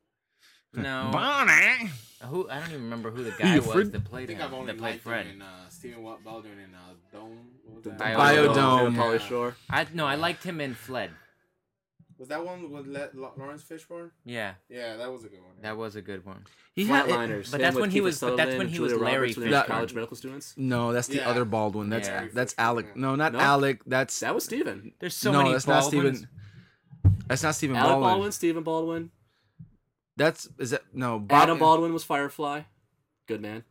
No. Bonnie. Who I don't even remember who the guy was Fred- that I played think him. I've only That played liked Fred. him in uh, Stephen Wa- Baldwin in uh, Dome. What was that? Bio- Biodome. David Pauly Shore. I no, I liked him in Fled. Was that one with Le- La- Lawrence Fishburne? Yeah, Yeah, that was a good one. that was a good one. He had. Flatliners. but Him that's with when he Kiefer was- but that's Sutherland when and he was Julia Larry Roberts when they were Fishburne. college medical students. No, that's the Yeah. other Baldwin. That's Yeah. that's Alec. No, not No? Alec. That's That was Steven. There's so no, many that's not Baldwins. Stephen. That's not Stephen Alec Baldwin. Baldwin, Stephen Baldwin. That's is that no Bob, Adam Baldwin was Firefly. Good man.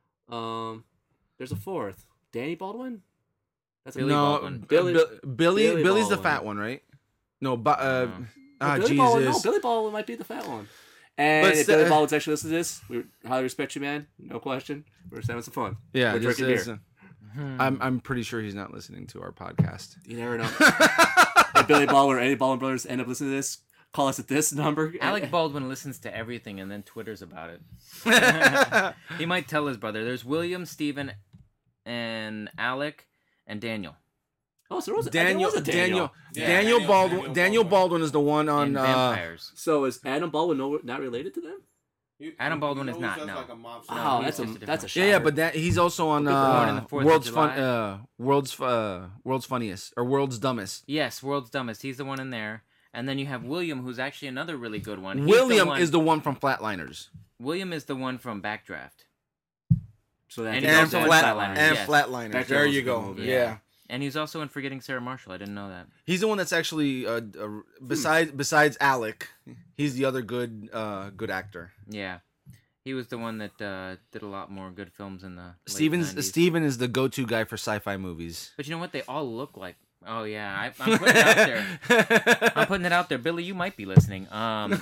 Um, there's a fourth. Danny Baldwin. That's a Billy no, Baldwin. Billy, Billy- Billy, Billy Billy's the Baldwin. fat one, right? No, but uh, No. ah, Billy Jesus. Baldwin, no, Billy Baldwin might be the fat one. And But if st- Billy Baldwin's actually listening to this, we highly respect you, man. No question. We're just having some fun. Yeah, We're just, drinking it's, beer. uh, I'm I'm pretty sure he's not listening to our podcast. You never know. If Billy Baldwin or any Baldwin brothers end up listening to this, call us at this number. Alec Baldwin listens to everything and then Twitters about it. He might tell his brother. There's William, Stephen, and Alec, and Daniel. Oh, so there was, Daniel, there was a Daniel. Daniel, Yeah, Daniel, Daniel- Baldwin. Daniel Daniel Baldwin. Baldwin is the one on. and Uh, Vampires. So is Adam Baldwin no, not related to them? You- Adam you- Baldwin you is know not, who's just no. Like a mobster? No, Oh, he's that's a just a that's a different- shocker. yeah, yeah, but that he's also on Born on the uh, fourth of World's Fun, July. uh, World's uh, World's Funniest or World's Dumbest. Yes, World's Dumbest. He's the one in there. And then you have William, who's actually another really good one. He's William the one, is the one from Flatliners. William is the one from Backdraft. So that And that- he's And, also in flat, Flatliners, and yes. Flatliners. That There was you a good go. movie. Yeah. And he's also in Forgetting Sarah Marshall. I didn't know that. He's the one that's actually uh, uh, besides besides Alec, he's the other good uh, good actor. Yeah. He was the one that uh, did a lot more good films in the late Steven's nineties. Steven is the go-to guy for sci-fi movies. But you know what? They all look like. Oh yeah, I, I'm putting it out there. I'm putting it out there, Billy. You might be listening. Um,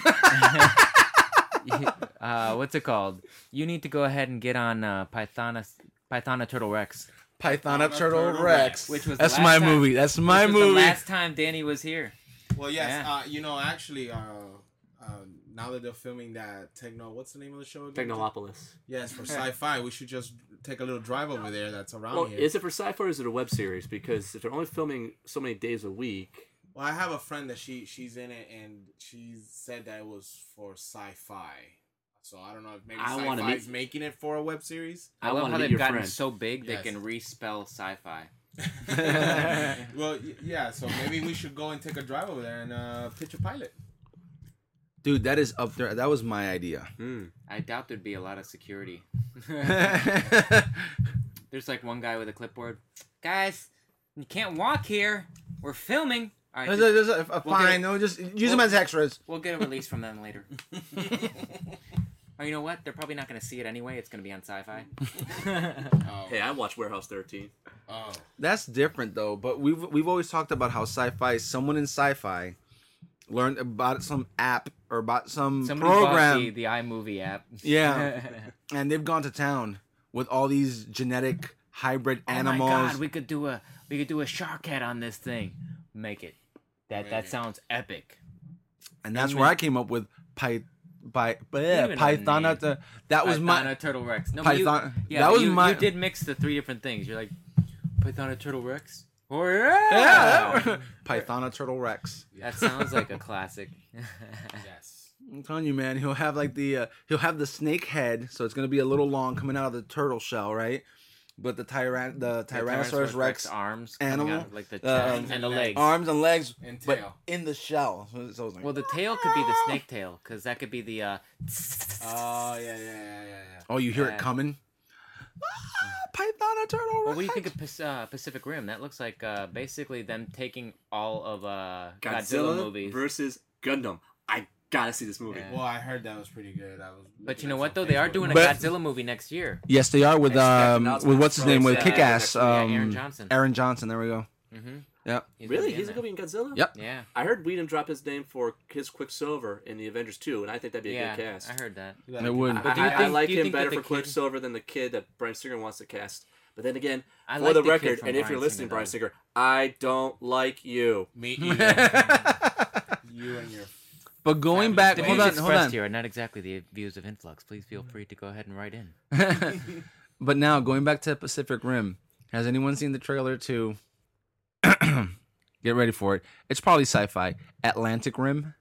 uh, what's it called? You need to go ahead and get on uh, Pythona, Pythona Turtle Rex, Pythona Pythona Turtle Turtle Rex. Rex. which was the That's last my time- movie. That's my which was movie. The last time Danny was here. Well, yes. Yeah. Uh, you know, actually, uh, uh, now that they're filming that Techno, what's the name of the show again? Technolopolis. Yes, for sci-fi, we should just take a little drive over there. That's around Well, here. is it for sci-fi or is it a web series? Because if they're only filming so many days a week, Well, I have a friend that she she's in it, and she said that it was for sci-fi. So I don't know if maybe I wanna sci-fi meet- is making it for a web series. I, I love wanna how meet they've your gotten friend. so big Yes. they can respell sci-fi. Well, y- yeah. So maybe we should go and take a drive over there and uh, pitch a pilot. Dude, that is up there. That was my idea. hmm. I doubt there'd be a lot of security. There's There's like one guy with a clipboard. Guys, you can't walk here. We're filming. All right, a, just- there's a, a We'll fine. get- No, just use we'll- them as extras. we'll get a release from them later. Or you know what? They're probably not going to see it anyway. It's going to be on Sci-Fi. Oh, Hey, I watched Warehouse thirteen. oh. That's different though. But we've we've always talked about how sci-fi. Someone in sci-fi learned about some app or about some Somebody bought program. the, the iMovie app. Yeah. And they've gone to town with all these genetic hybrid animals. Oh my God, we could do a we could do a shark head on this thing. Make it. That that Make it. sounds epic. and that's Even- where I came up with Py, Py, bleh, even know the Python. name. The, that was Pythona my Turtle Rex. No, but you- Python. yeah, that but was you, my. you did mix the three different things. You're like Pythona Turtle Rex. Oh yeah. Yeah, Pythona Turtle Rex. That sounds like a classic. Yes. I'm telling you, man. He'll have like the uh, he'll have the snake head, so it's gonna be a little long coming out of the turtle shell, right? but the tyran the The Tyrannosaurus Rex arms coming animal, out, like the uh, chest and the legs. arms and legs, And but tail. in the shell. So, so it's like, Well, the tail could be the snake tail, because that could be the. Uh, Oh yeah, yeah, yeah, yeah, yeah. oh, you hear yeah. it coming. Ah, Python a turtle. well, what do you think of Pac- uh, Pacific Rim? That looks like uh, basically them taking all of uh, Godzilla, Godzilla movies. versus Gundam. I gotta see this movie. Yeah. Well, I heard that was pretty good. I was. But looking you know at what some though? They are Facebook. doing a But- Godzilla movie next year. Yes, they are with Expect um announcements with what's his from name with uh, Kick-Ass. next week. Um, Yeah, Aaron Johnson. Aaron Johnson. There we go. Mm-hmm. Yep. Really? He's gonna be in Godzilla? Yep. Yeah. I heard Whedon drop his name for his Quicksilver in the Avengers two, and I think that'd be a Yeah, good cast. I heard that. You gotta It keep- would. I, But do you I- I think- like do you him think that better the for kid- Quicksilver than the kid that Brian Singer wants to cast. But then again, I for like the the kid record, from and if Bryan you're listening, Singer, Brian though. Singer, I don't like you. Me either. You and your. But going Family. back, The hold views on, hold expressed on. here are not exactly the views of Influx. Please feel free to go ahead and write in. But now going back to Pacific Rim, has anyone seen the trailer to? Get ready for it. It's probably sci-fi. Atlantic Rim.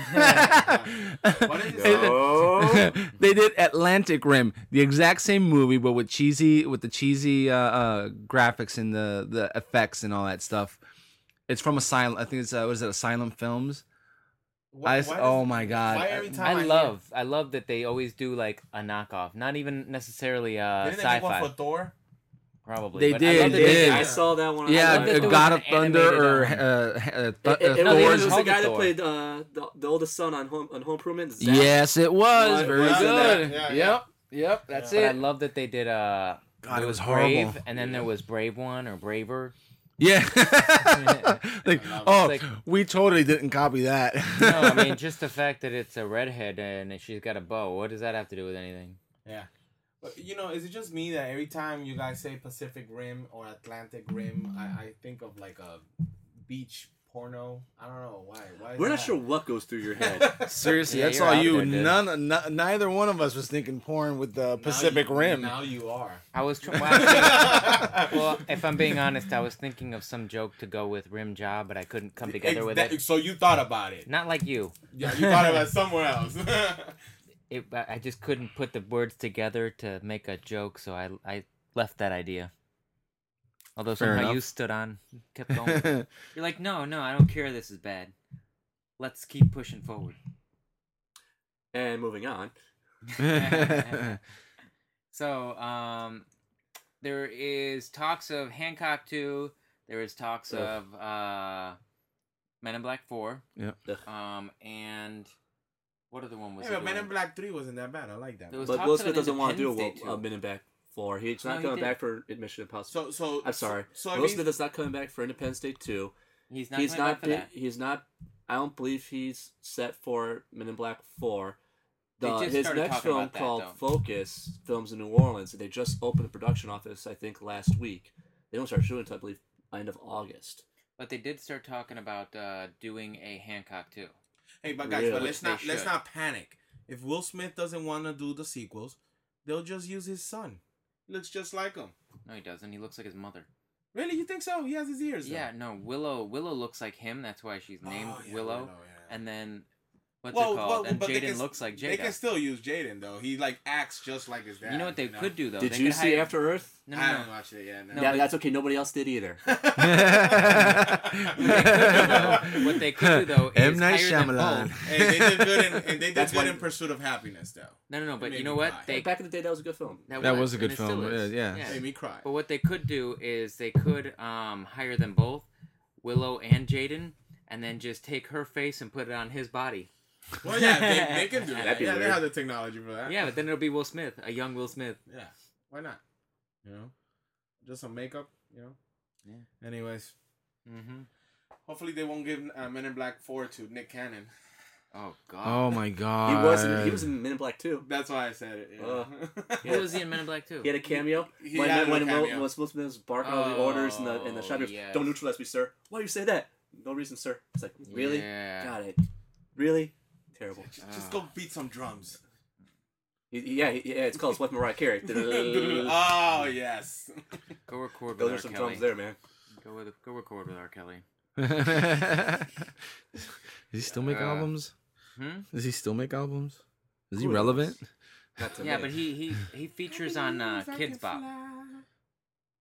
What is it? No. They did Atlantic Rim, the exact same movie, but with cheesy, with the cheesy uh, uh, graphics and the the effects and all that stuff. It's from Asylum. I think it's uh, was it Asylum Films? Wh- I, why does- oh my god! Why every time I I, hear- love, I love that they always do like a knockoff, not even necessarily uh, Didn't they make one sci-fi. for Thor? Probably. They but I did, love that they they did. I saw that one. Yeah, I love that uh, there God was of an Thunder or animated, uh, uh, Th- It, uh, it, no, it Thor's. was the Called guy that Thor. played uh, the, the oldest son on Home on Home Improvement. Zach. Yes, it was What very was good. that? Yeah, Yep, yep, that's But I it. love that they did uh God, there it was Brave, horrible. and then there was Brave One or Braver. Yeah. Like, I love oh, it. It's like- we totally didn't copy that. No, I mean just the fact that it's a redhead and she's got a bow. What does that have to do with anything? Yeah. But, you know, is it just me that every time you guys say Pacific Rim or Atlantic Rim, I, I think of like a beach porno? I don't know why. Why is We're not that? sure what goes through your head. Seriously, Yeah, that's you're all out you. there, dude. None, n- neither one of us was thinking porn with the Now Pacific you- Rim. Now you are. I was trying. Well, actually- well, if I'm being honest, I was thinking of some joke to go with Rim Job, but I couldn't come together with That- it. So you thought about it. Not like you. Yeah, you thought about it somewhere else. It, I I just couldn't put the words together to make a joke, so I I left that idea. Although Fair somehow enough. you stood on, kept going. You're like, no, no, I don't care. This is bad. Let's keep pushing forward. And moving on. So, um, there is talks of Hancock two. There is talks Ugh. of uh, Men in Black four. Yep. Ugh. Um, and what other one was Hey, it? but Men in Black three wasn't that bad. I like that. There was But talks Will of Smith an doesn't want to do Independence Day a, a two. Men in Black four. He's No, not he coming did. back for Mission Impossible. So, so I'm sorry. So, so Will if Smith he's- is not coming back for Independence Day two. He's not He's coming not. back for be- that. He's not. I don't believe he's set for Men in Black four. They The, just his started next talking film about that, called though. Focus films in New Orleans. They just opened a production office, I think, last week. They don't start shooting until I believe end of August. But they did start talking about uh, doing a Hancock too. Hey, but guys, Really? but Which let's they not let's should. not panic. If Will Smith doesn't want to do the sequels, they'll just use his son. He looks just like him. No, he doesn't. He looks like his mother. Really, you think so? He has his ears. though. Yeah, no, Willow. Willow looks like him. That's why she's named Oh, yeah, Willow. yeah. And then what's Well, it called? well, and but they Jaden can- looks like They can Jada. still use Jaden though. He like acts just like his dad. You know what they could do though? Did They you could see hire- After Earth? No, I no, haven't no. watched it yet. No. No, yeah, but- that's okay. Nobody else did either. What they could do though M. is Night hire them Shyamalan. both. Hey, they did good in, and they did That's good why- in Pursuit of Happiness though. No, no, no. But made you know me what? cry. They Back in the day, that was a good film. That was a good and it still film. is. Yeah, yeah. Made me cry. But what they could do is they could um, hire them both, Willow and Jaden, and then just take her face and put it on his body. Well, yeah, they, they can do that. That'd be Yeah, they weird. have the technology for that. Yeah, but then it'll be Will Smith, a young Will Smith. Yeah. Why not? You know, just some makeup. You know. Yeah. Anyways, Mm-hmm. hopefully they won't give uh, Men in Black four to Nick Cannon. Oh God. Oh my He god. was. In, he was in Men in Black too. That's why I said it. Yeah. Uh, Who was he in Men in Black too? He had a cameo. He when had a when cameo. Will, Will Smith was barking all the orders in the in the Oh, shot. He goes, yes. Don't neutralize me, sir. Why do you say that? No reason, sir. It's like really. Yeah. Got it. Really? Terrible. Just, just go beat some drums. He, he- yeah, he, yeah. It's called Swift Mariah Carey. Oh yes. Go record with Those R. are some Kelly. drums there, man. Go with go record with R. Kelly. Does he still make Uh, albums? Hmm? Does he still make albums? Is he Who knows? relevant? Not to Yeah, me. but he he he features on uh, Kids Bop.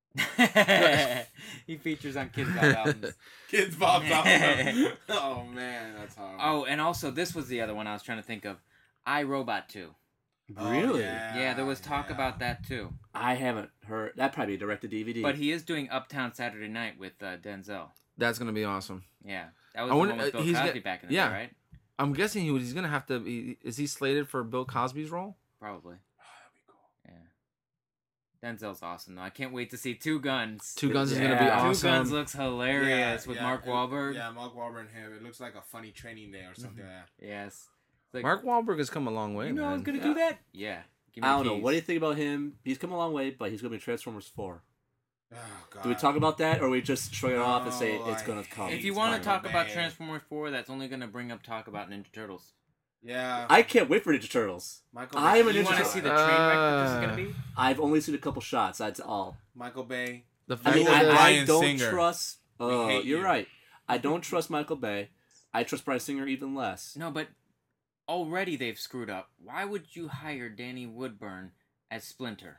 He features on Kids Bop albums. Kids Bop album. Oh man, that's hard. Oh, and also this was the other one I was trying to think of. I, Robot two. Oh, Really? yeah, Yeah, there was talk yeah. about that too. I haven't heard. That probably directed D V D. But he is doing Uptown Saturday Night with uh, Denzel. That's gonna be awesome. Yeah, that was I the wonder- one with uh, Bill he's Cosby got- back in the yeah. day, right? I'm guessing he was, he's gonna have to. He, is he slated for Bill Cosby's role? Probably. Yeah. Denzel's awesome though. I can't wait to see Two Guns. Two Guns is Yeah. gonna be Two Two awesome. Guns looks hilarious with yeah, Mark it- Wahlberg. Yeah, Mark Wahlberg and him. It looks like a funny training day or something like that. Yes. It's like, Mark Wahlberg has come a long way, you know I man. was gonna Yeah. do that. Yeah. Give me I the don't know. keys. What do you think about him? He's come a long way, but he's going to be Transformers four. Oh, God. Do we talk about that, or we just shrug it off and say No, it's I going to come? If you He's want to Michael talk about Bay. Transformers four, that's only gonna bring up talk about Ninja Turtles. Yeah. I can't wait for Ninja Turtles. Michael I am Bay. a You Ninja want to Turtle. see the train wreck that this is gonna Uh, be? I've only seen a couple shots. That's all. Michael Bay. The I fact mean, You that and I, I Bryan don't Singer. trust. Oh, hate you're you. right. I don't trust Michael Bay. I trust Bryan Singer even less. No, but already they've screwed up. Why would you hire Danny Woodburn as Splinter?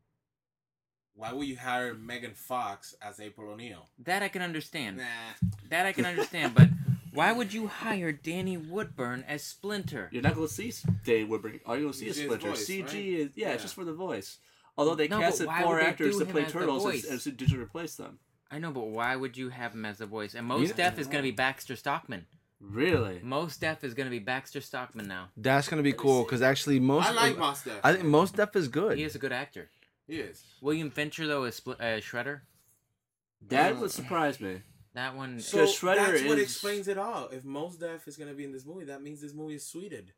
Why would you hire Megan Fox as April O'Neil? That I can understand. Nah. That I can understand, but why would you hire Danny Woodburn as Splinter? You're not going to see Dave Woodburn. All you're going to see You is see his Splinter. voice, C G right? is yeah, Yeah. it's just for the voice. Although they No, but casted why four would they actors do to him play as the Turtles and, voice? and to digitally replace them. I know, but why would you have him as a voice? And Mos You- Def is gonna be Baxter Stockman. Really? Mos Def is gonna be Baxter Stockman now. that's gonna be cool because actually most. I like Mos Def. I think most stuff is good. He is a good actor. He is. William Fincher though is Spl- uh, Shredder. That would surprise me. That one. So Because Shredder that's what is- explains it all. If Mos Def is gonna be in this movie, that means this movie is sweeted.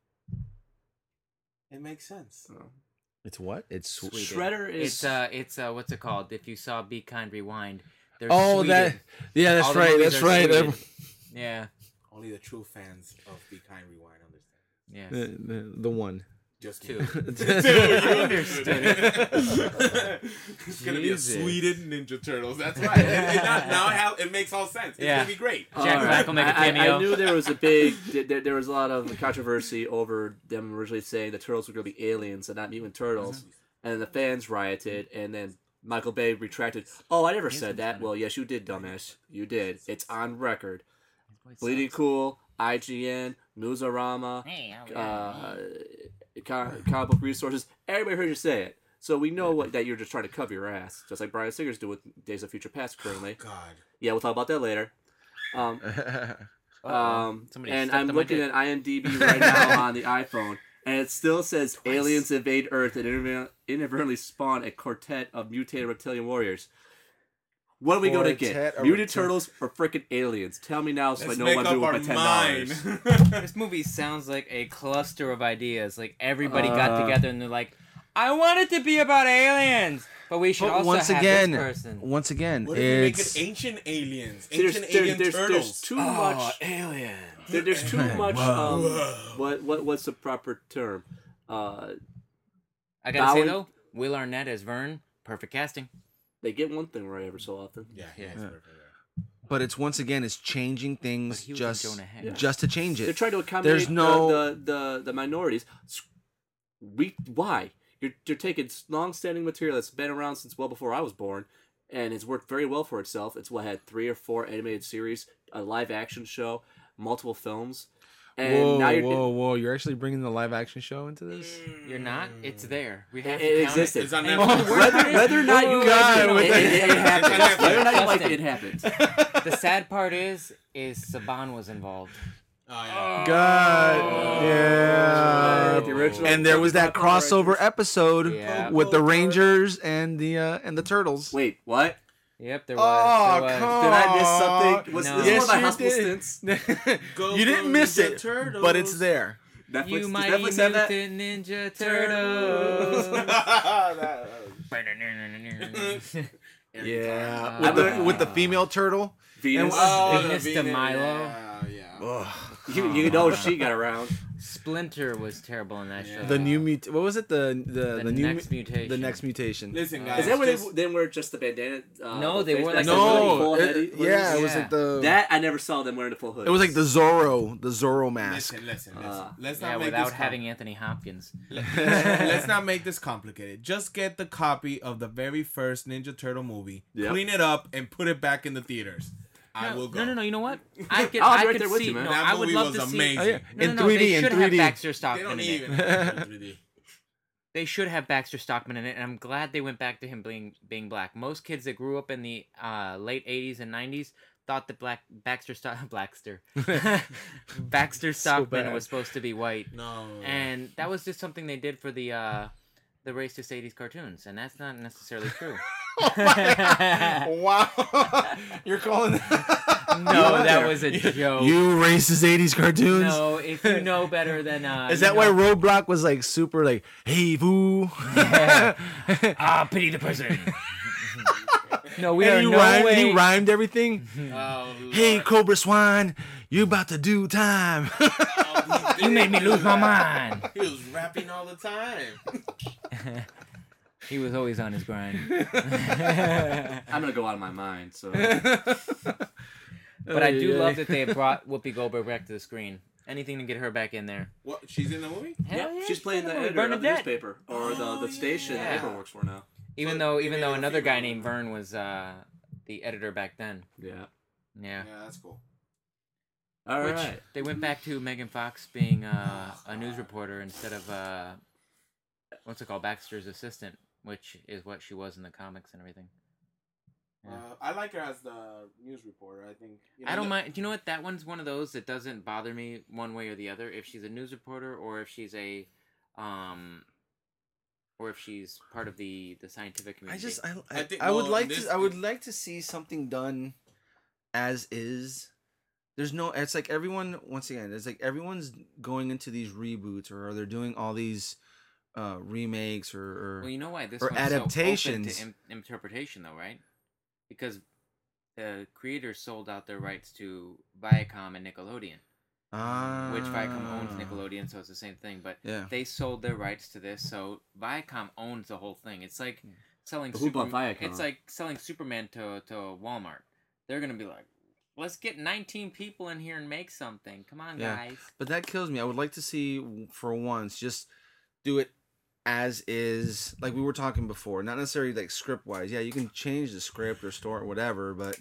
It makes sense. It's what? It's sweet. Sweeted. Shredder is. It's uh, it's uh, what's it called? If you saw Be Kind Rewind, they're Oh, sweeted. that. Yeah, that's All the right. movies That's are right. sweeted. Yeah, Only the true fans of Be Kind Rewind understand. yes. The, the, the one. Just Two. me. I understood it. It's gonna be a Jesus. sweeted Ninja Turtles. That's right. It, it, not, now I have, it makes all sense. It's Yeah. gonna be great. Jack All Black will make a I- I- cameo. I, knew there was a big, there, there was a lot of controversy over them originally saying the turtles were going to be aliens and not mutant turtles, and then the fans rioted, and then Michael Bay retracted. Oh, I never said that. Well, yes, you did, dumbass. You did. It's on record. Bleeding Cool, I G N, Newsarama, Hey, uh, com- comic book resources. Everybody heard you say it. So we know what, that you're just trying to cover your ass, just like Bryan Singer's doing with Days of Future Past currently. God. Yeah, we'll talk about that later. Um, um, Somebody and stepped I'm on my looking dick. at IMDb right now on the iPhone, and it still says aliens invade Earth and inadver- inadvertently spawn a quartet of mutated reptilian warriors. What are we going to Quartet get? of Mutant reptil- Turtles or freaking aliens? Tell me now so Let's I know make what up I'm doing our with my ten mind. dollars. This movie sounds like a cluster of ideas. Like everybody got Uh. together and they're like, "I want it to be about aliens, but we should But also once have again, this person." once again, What if we make it's it ancient aliens? See, there's, Ancient there- alien there's, turtles. there's too much. aliens. There, there's too much. Um, Whoa. what what what's the proper term? Uh, I gotta say Bowie- though, Will Arnett as Vern, perfect casting. they get one thing right every so often. Yeah, yeah. Yeah. it's perfect, yeah. but it's once again it's changing But things he was in just Jonah Hex. just to change They're it. trying to accommodate There's no- the, the, the, the minorities. We why you're you're taking long-standing material that's been around since well before I was born, and it's worked very well for itself. It's what had three or four animated series, a live-action show, multiple films, and whoa, now you're whoa, whoa! You're actually bringing the live action show into this? You're not. It's there. We it, have it to count existed. It's on And Netflix. we're- whether, whether or not you Oh, like God, it, with it, the- it, it happens. It's on Netflix. Whether or not you like it, Justin. it happens. The sad part is, is Saban was involved. Oh, yeah. God, yeah. The original- And there was that crossover episode Yeah. with the Rangers and the uh, and the Turtles. Wait, what? Yep, there was. Oh, there was. come Did I miss something? Was No. this Yes, one of my you hospital did. stints? Go, You didn't go, miss Ninja it, Turtles. but it's there. Netflix, You does mighty Netflix have that? mutant Ninja Turtles. Yeah, Uh, with the with the female turtle. Venus. And- Oh, Venus the de Venus, Milo. Yeah, yeah. Ugh. You, you know she got around. Splinter was terrible in that Yeah. show. The new mut. What was it? The the The the, new next mutation. The next mutation. Listen, Uh, guys. Is that where they just- then wear just the bandana? Uh, No, the they face wore, mask like, and the the really full it- head- it- yeah, it was Yeah. like the That I never saw them wearing the full hood. it was like the Zorro, the Zorro mask. Listen, listen, listen. Uh, Let's Yeah, not make without this com- having Anthony Hopkins. Let's not make this complicated. Just get the copy of the very first Ninja Turtle movie, Yep. clean it up, and put it back in the theaters. I no, will go. No, no, no. You know what? I could. I'll be I right could there with see. you, man. No, That I would movie love was to amazing. see. Oh, yeah. No, In no, no, three D, they in should three have D. Baxter They Stockman don't in even it. have it in three D. They should have Baxter Stockman in it, and I'm glad they went back to him being being black. Most kids that grew up in the uh, late eighties and nineties thought that black Baxter Stock Blackster Baxter Stockman bad. was supposed to be white, No. and that was just something they did for the uh, the racist eighties cartoons, and that's not necessarily true. Wow, you're calling No, that was a joke. you racist eighties cartoons. No, if you know better than uh, Is you that why know- Roadblock was like super like, hey boo? Ah, pity the person. No, we and are he no rhymed, way. he rhymed everything. Oh, Hey Lord. Cobra Swan, you about to do time. Oh, he You made me did. lose my mind. He was rapping all the time. He was always on his grind. I'm gonna go out of my mind. So But I do love that they have brought Whoopi Goldberg back to the screen. Anything to get her back in there. What? She's in the movie? Hell yeah, yeah, she's playing the in editor movie. of the Bernadette. newspaper or the Oh, the station yeah. April works for now. Even So though, they even made though a another guy female named Vern was uh, the editor back then. Yeah. Yeah. Yeah, that's cool. All right. Which they went back to Megan Fox being uh, a news reporter instead of uh, what's it called, Baxter's assistant, which is what she was in the comics and everything. Yeah. Uh, I like her as the news reporter. I think. You know, I don't the- mind. You know what? That one's one of those that doesn't bother me one way or the other. If she's a news reporter or if she's a, um, or if she's part of the the scientific I community. just I I I, think- I would well, like this- to I would like to see something done as is. There's no it's like everyone once again, it's like everyone's going into these reboots or they're doing all these uh remakes or, or Well, you know why this or one's so adaptations. open to im- interpretation, though, right? Because the creators sold out their rights to Viacom and Nickelodeon, ah, which Viacom owns Nickelodeon, so it's the same thing. But Yeah. they sold their rights to this, so Viacom owns the whole thing. It's like selling. Who bought Superman- Viacom? It's like selling Superman to to Walmart. They're gonna be like, let's get nineteen people in here and make something. Come on, Yeah. guys. But that kills me. I would like to see for once just do it as is, like we were talking before. Not necessarily like script wise. Yeah, you can change the script or story or whatever, but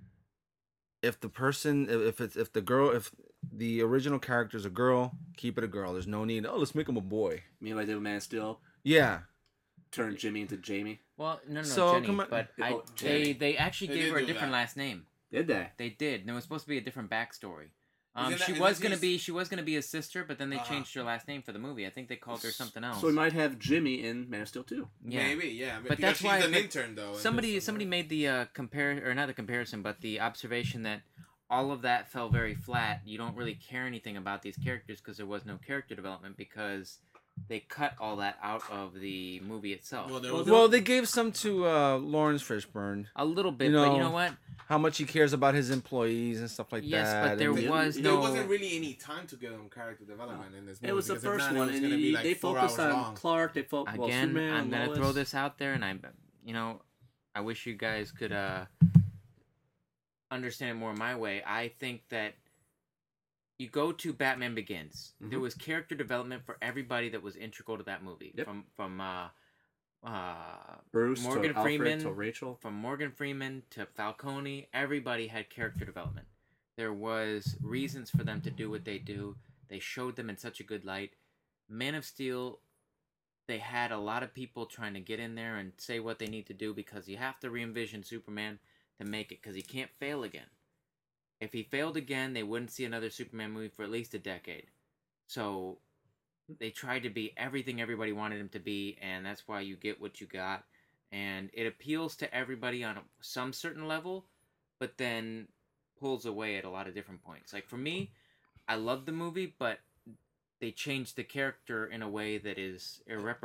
if the person, if it's if the girl, if the original character is a girl, keep it a girl. There's no need. Oh, let's make him a boy. Me and my did with Man of Steel Yeah. turn Jimmy into Jamie. Well, no, no, no, So, Jenny, come on- but I, Oh, they Jenny. they actually They gave did her a do different that. last name. Did they? They did. And it was supposed to be a different backstory. Um, Isn't that- she isn't was she gonna s- be she was gonna be his sister, but then they Uh-huh. changed her last name for the movie. I think they called her something else. So we might have Jimmy in Man of Steel too. yeah. Maybe, yeah. But because that's she's why- an but intern though. in Somebody this one, somebody right? made the uh, compare or not the comparison, but the observation that all of that fell very flat. You don't really care anything about these characters because there was no character development because they cut all that out of the movie itself. Well, there Well, was Well, they gave some to uh, Lawrence Fishburne. a little bit, you but know, you know what? How much he cares about his employees and stuff like Yes, that. but there and- was there no. wasn't really any time to give them character development in this movie. It was the because if first not, it one, was and gonna be he- like they four focused hours on long. Clark. They focused well, Again, Superman, I'm gonna Lois. throw this out there, and I, you know, I wish you guys could uh understand it more my way. I think that you go to Batman Begins. Mhm. There was character development for everybody that was integral to that movie. Yep. From from uh, uh, Bruce Morgan to Alfred Freeman to Rachel. from Morgan Freeman to Falcone, everybody had character development. There was reasons for them to do what they do. They showed them in such a good light. Man of Steel, they had a lot of people trying to get in there and say what they need to do because you have to re-envision Superman to make it because he can't fail again. If he failed again, they wouldn't see another Superman movie for at least a decade. So they tried to be everything everybody wanted him to be, and that's why you get what you got. And it appeals to everybody on some certain level, but then pulls away at a lot of different points. Like for me, I love the movie, but they changed the character in a way that is irreparable,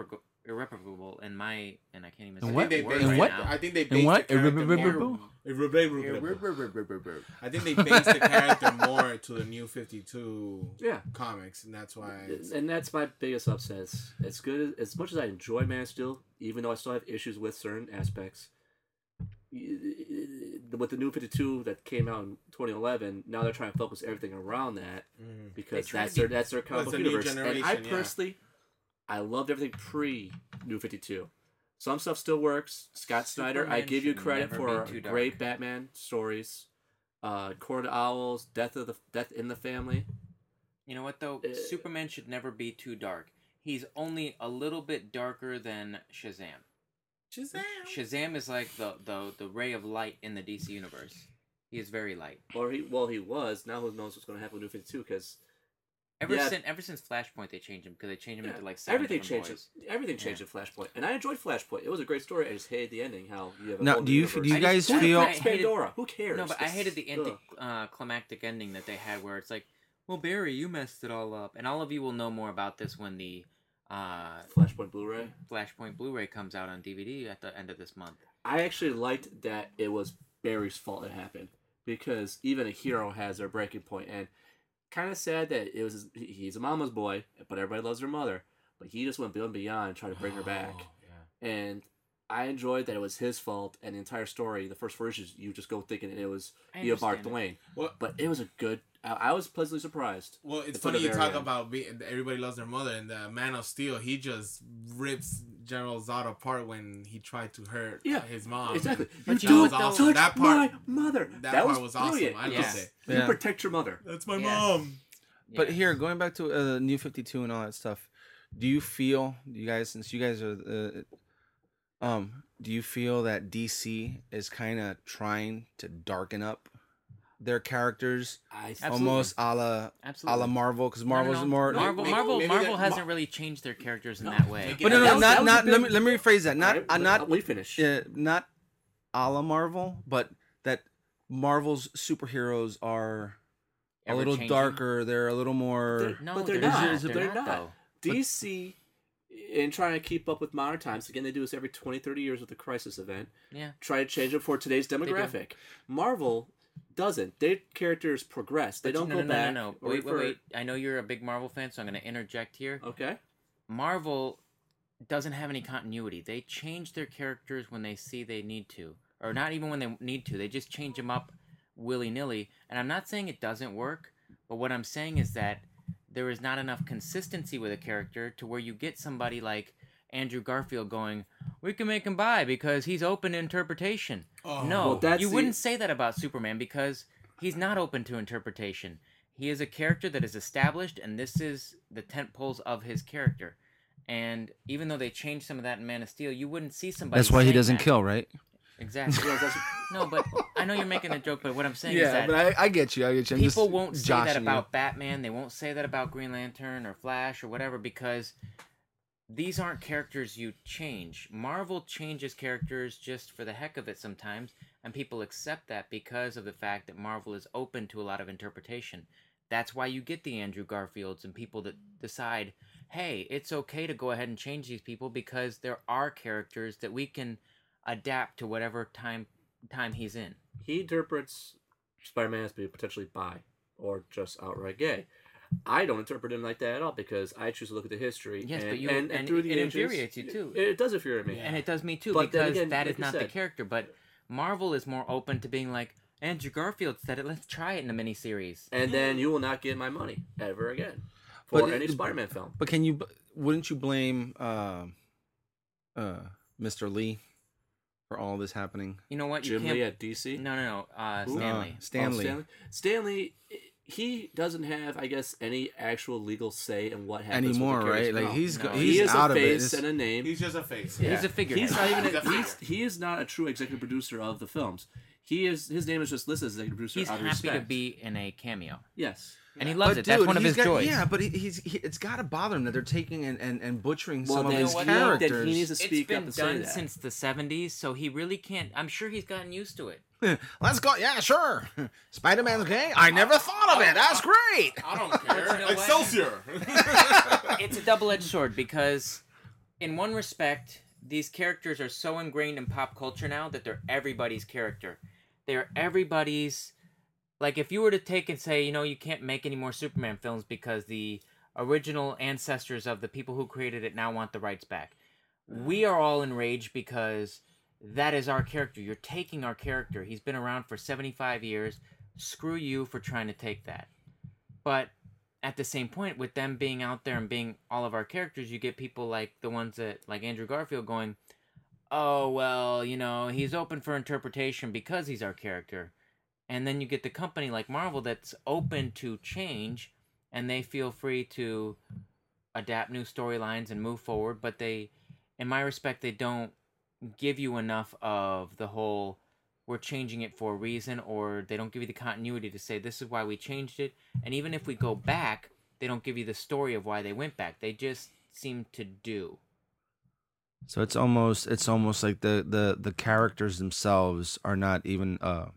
irreparable in my and I can't even. In say what? the They word based In right what? now. I think they In based what? the character Irreparable? more. Irreparable. I think they based the character more to the New fifty-two Yeah. comics, and that's why. It's, And that's my biggest upset. As, as good as, as much as I enjoy Man of Steel, even though I still have issues with certain aspects, with the New fifty-two that came out in twenty eleven, now they're trying to focus everything around that Mhm. because They try to that's be- their that's their Well, comic it's book a new universe. And I generation, yeah. personally, I loved everything pre New fifty-two. Some stuff still works. Scott Snyder, I Superman give you should credit never for be too dark. great Batman stories. Uh, Court of Owls, Death of the Death in the Family. You know what though? Uh, Superman should never be too dark. He's only a little bit darker than Shazam. Shazam. Shazam is like the, the, the ray of light in the D C universe. He is very light. Or he well he was. Now who knows what's going to happen with New fifty-two? Because Ever Yeah. since ever since Flashpoint, they changed him because they changed him into like seven everything different changed. boys. Everything changed in Flashpoint, and I enjoyed Flashpoint. It was a great story. I just hated the ending. How you have a Now, whole do new you universe. do you I guys just- Who feel? I affects hated- Pandora? Who cares? No, but I hated the Ugh. anticlimactic ending that they had, where it's like, "Well, Barry, you messed it all up," and all of you will know more about this when the uh, Flashpoint Blu-ray. Flashpoint Blu-ray comes out on D V D at the end of this month. I actually liked that it was Barry's fault it happened because even a hero has their breaking point, and kind of sad that it was his, he- he's a mama's boy, but everybody loves their mother, but he just went beyond and beyond and tried to bring her back, Oh, yeah. and I enjoyed that it was his fault, and the entire story, the first four issues, you just go thinking it was I Eva Mark understand it. Twain, Well, but it was a good. I, I was pleasantly surprised. well, it's It's at funny the you very talk end. about being, everybody loves their mother, and the Man of Steel. He just rips General Zod apart when he tried to hurt Yeah, his mom. Exactly. But you you know don't what, though? awesome. touch That part- my mother. that That, part was, was awesome. brilliant. I loved loved Yeah. it. You Yeah. protect your mother. That's my Yes. mom. But Yeah. here, going back to uh, New fifty-two and all that stuff, do you feel, you guys, since you guys are, uh, um, do you feel that D C is kind of trying to darken up their characters, I Absolutely. almost a la a Absolutely. la Marvel? Because No, no, Marvel's no. more. Marvel. Maybe- Marvel. maybe Marvel that- hasn't Mar- really changed their characters in No, that way. make But Yeah, no, that no, was- not that was a not. Let big- me let me rephrase that. Not Alright, uh, let- not let me finish. uh, not a la Marvel, but that Marvel's superheroes are a Ever little changing? darker. They're a little more. They're- No, But they're they're not. not. Is it- They're, they're not, not. though. D C, in trying to keep up with modern times, again, they do this every twenty, thirty years with the Crisis event, Yeah. try to change it for today's do. demographic. Marvel doesn't. Their characters progress. They But don't no, go no, back. No, no, no. or Wait, wait, refer- wait. I know you're a big Marvel fan, so I'm going to interject here. Okay. Marvel doesn't have any continuity. They change their characters when they see they need to, or not even when they need to. They just change them up willy nilly. And I'm not saying it doesn't work, but what I'm saying is that there is not enough consistency with a character to where you get somebody like Andrew Garfield going, "We can make him bi because he's open to interpretation." Oh. No, Well, that's you the- wouldn't say that about Superman because he's not open to interpretation. He is a character that is established, and this is the tent poles of his character. And even though they changed some of that in Man of Steel, you wouldn't see somebody. That's why he saying doesn't that. kill, right? Exactly. Yeah, that's- No, but I know you're making a joke, but what I'm saying is Yeah, that but I, I get you. I get you. I'm people just won't say that joshing you. about Batman. They won't say that about Green Lantern or Flash or whatever because these aren't characters you change. Marvel changes characters just for the heck of it sometimes, and people accept that because of the fact that Marvel is open to a lot of interpretation. That's why you get the Andrew Garfields and people that decide, hey, it's okay to go ahead and change these people because there are characters that we can adapt to whatever time time he's in. he interprets Spider-Man as being potentially bi or just outright gay. I don't interpret him like that at all because I choose to look at the history. Yes, and, but you and, and through the it ages, infuriates you too. It, it does infuriate me. And it does me too, But then because again, that like is you not the said- character. But Marvel is more open to being like, Andrew Garfield said it, let's try it in a miniseries. And then you will not get my money ever again for But it- any Spider-Man film. But can you? b- Wouldn't you blame uh, uh, Mister Lee for all this happening? You know what? You Jim can't. Lee at D C. No, no, no. Uh, Who? Stanley. Uh, Stanley. Oh, Stanley. Stanley, he doesn't have, I guess, any actual legal say in what happens Anymore, with the right? characters. Like No. he's No. go- he he's is out a of it. face It's- and a name. He's just a face. He's a figurehead. He's not even. He's A, a he's, figure. he is not a true executive producer of the films. He is. His name is just listed as executive producer. He's out of happy to respect. be in a cameo, Yes. and he loves But it. That's dude, one of he's his got- joys. Yeah, but he, he's he, it's got to bother him that they're taking and, and, and butchering Well, some of then his you know what? characters. Then he needs to It's speak been up and say done that. since the seventies, so he really can't. I'm sure he's gotten used to it. Let's go. Yeah, sure. Spider-Man's gay. I never thought of it. That's great. I don't care. you know what? Excelsior. It's a double-edged sword because in one respect, these characters are so ingrained in pop culture now that they're everybody's character. They're everybody's. Like, if you were to take and say, you know, you can't make any more Superman films because the original ancestors of the people who created it now want the rights back. We are all enraged because that is our character. You're taking our character. He's been around for seventy-five years. Screw you for trying to take that. But at the same point, with them being out there and being all of our characters, you get people like the ones that, like Andrew Garfield, going, oh, well, you know, he's open for interpretation because he's our character. And then you get the company like Marvel that's open to change, and they feel free to adapt new storylines and move forward, but they, in my respect, they don't give you enough of the whole, we're changing it for a reason, or they don't give you the continuity to say, this is why we changed it. And even if we go back, they don't give you the story of why they went back. They just seem to do. So it's almost it's almost like the the the characters themselves are not even uh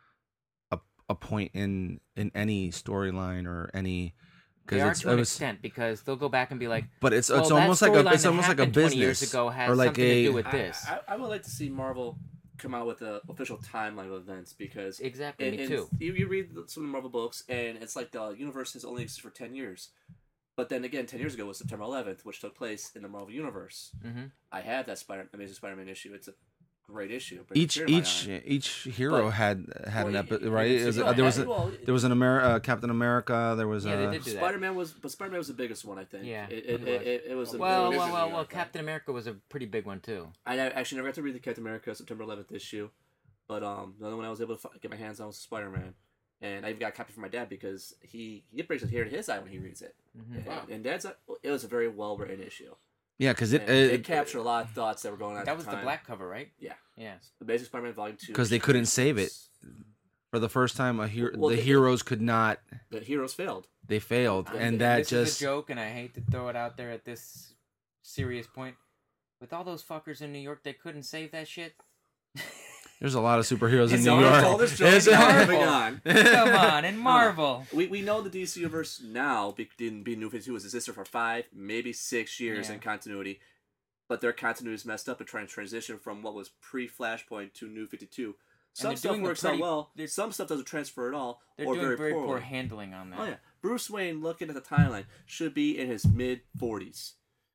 a a point in in any storyline or any. They are it's, to an it was, extent, because they'll go back and be like, but it's well, it's that almost like a storyline it's that almost like a happened twenty business years ago has or like something a to do with I, this. I, I would like to see Marvel come out with an official timeline of events, because Exactly, and, me and too. You, you read some of the Marvel books, and it's like the universe has only existed for ten years. But then again, ten years ago was September eleventh, which took place in the Marvel universe. Mm-hmm. I have that Spider Amazing Spider-Man issue. It's a great issue. Brings a each tear to my each eye. each hero But- had had Well, an epi- you- right. you- Is you it- know, there was I- a, well, there was an Amer- uh, Captain America. There was Yeah, they a did do that. Spider-Man was, but Spider-Man was the biggest one, I think. Yeah, it, it it, was. it, it, it was. a- Well, This well, is well, New well. York, right? Captain America was a pretty big one too. I actually never got to read the Captain America September eleventh issue, but um, the other one I was able to f- get my hands on was Spider-Man, and I even got a copy from my dad because he he breaks a tear to his eye when he reads it. Mm-hmm. And, Wow. and Dad's like, it was a very well written issue. yeah, because it And it, it captured a lot of thoughts that were going on. at That was the the time. black cover, right? Yeah. Yeah. The Basic Spider-Man Volume Two. because they couldn't save it for the first time. A hero, Well, the they- heroes could not. The heroes failed. They failed, Yeah, and and that this just is a joke, and I hate to throw it out there at this serious point. With all those fuckers in New York, they couldn't save that shit. there's a lot of superheroes in It's New all York. told this joke, It's- now moving on. Come on, and Marvel. We, we know the D C universe now, be- didn't be New fifty-two, has existed for five, maybe six years Yeah. in continuity, but their continuity is messed up and trying to transition from what was pre-Flashpoint to New fifty-two. Some they're stuff doing a works pretty- out well, they're- some stuff doesn't transfer at all, They're or doing very, very poorly. poor handling on that. Oh yeah, Bruce Wayne, looking at the timeline, should be in his mid forties,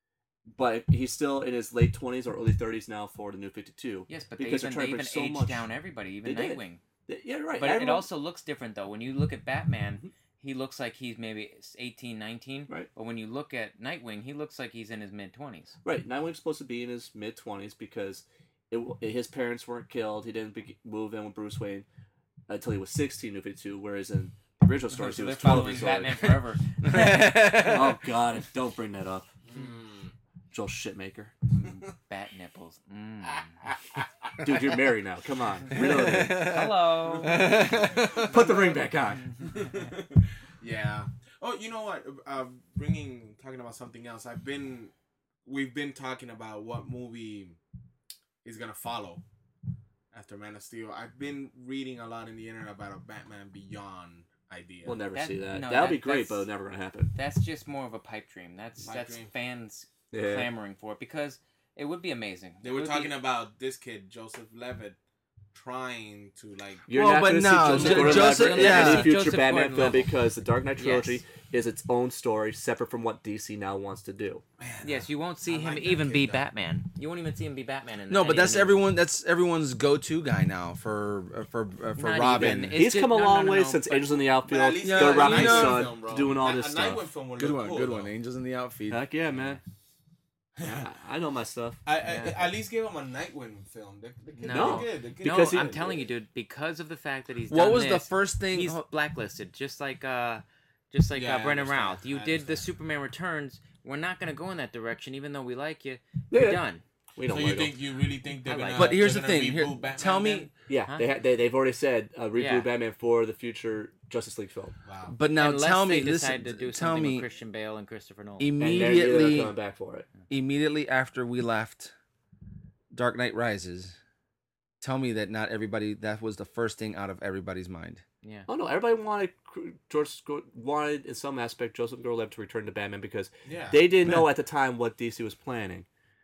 but he's still in his late twenties or early thirties now for the New fifty-two. Yes, but they Because even, they're they trying to even bring so aged much- down everybody, even They did. Nightwing. Yeah, right. But it everyone- also looks different, though. When you look at Batman, Mhm. he looks like he's maybe eighteen, nineteen. Right. But when you look at Nightwing, he looks like he's in his mid-twenties. Right, Nightwing's supposed to be in his mid twenties because it, w- his parents weren't killed. He didn't be, move in with Bruce Wayne until he was sixteen, New fifty-two, whereas in the original stories So he they're was twelve following years old. Batman forever. Oh God, don't bring that up, Mm. Joel Shitmaker. Bat nipples. Mm. Dude, you're married now. Come on, reload it. Hello. Put the ring back on. Yeah. Oh, you know what? Uh, bringing talking about something else. I've been, we've been talking about what movie is gonna follow after Man of Steel. I've been reading a lot in the internet about a Batman Beyond idea. We'll never That- see that. no, That'll that- be great, that's- but it's never gonna happen. That's just more of a pipe dream. That's Pipe that's dream. fans Yeah. clamoring for it because it would be amazing. They It were would talking be, about this kid Joseph Levitt trying to like. You're Well, not but going to no, see Jo- Joseph Gordon-Levitt Joseph- in yeah. any future Joseph Batman film Gordon-Levitt. because the Dark Knight trilogy Yes. is its own story, separate from what D C now wants to do. Yes, you won't see I him like that even kid, be though. Batman. You won't even see him be Batman in No, any but of that's the new- everyone. That's everyone's go-to guy now for uh, for uh, for Not Robin. even. It's He's just- come a no, no, long no, way no, since but- Angels in the But at Outfield, least Yeah, the you Robin's know- son, film, bro. doing all A- this a stuff. Nightwing film would Good look one, cool, good one. though. Angels in the outfield. Heck yeah, man. Yeah, I know my stuff. I, I, Yeah. At least give him a Nightwing film. The, the kid No. did good. The kid No, Because did he- I'm good. telling you, dude. Because of the fact that he's What done was the this, first thing? he's oh, blacklisted, just like uh, just like Yeah, uh, I Brendan understand. Routh. You I did the understand. Superman Returns. We're not gonna go in that direction, even though we like you. Yeah. You're done. We don't So you like think them. you really think they're I like gonna? it. But here's the they're gonna thing. Here, reboot Batman tell me. then? Yeah, Huh? they, ha- they they've already said uh, reboot Yeah. Batman for the future Justice League film. Wow. But now Unless tell they me. decide Listen. to do Tell something me with Christian Bale and Christopher Nolan. And they're, they're immediately. coming back for it. Immediately after we left Dark Knight Rises, tell me that not everybody. That was the first thing out of everybody's mind. yeah. Oh no, everybody wanted George wanted in some aspect Joseph Gordon-Levitt to return to Batman because Yeah. they didn't know at the time what D C was planning.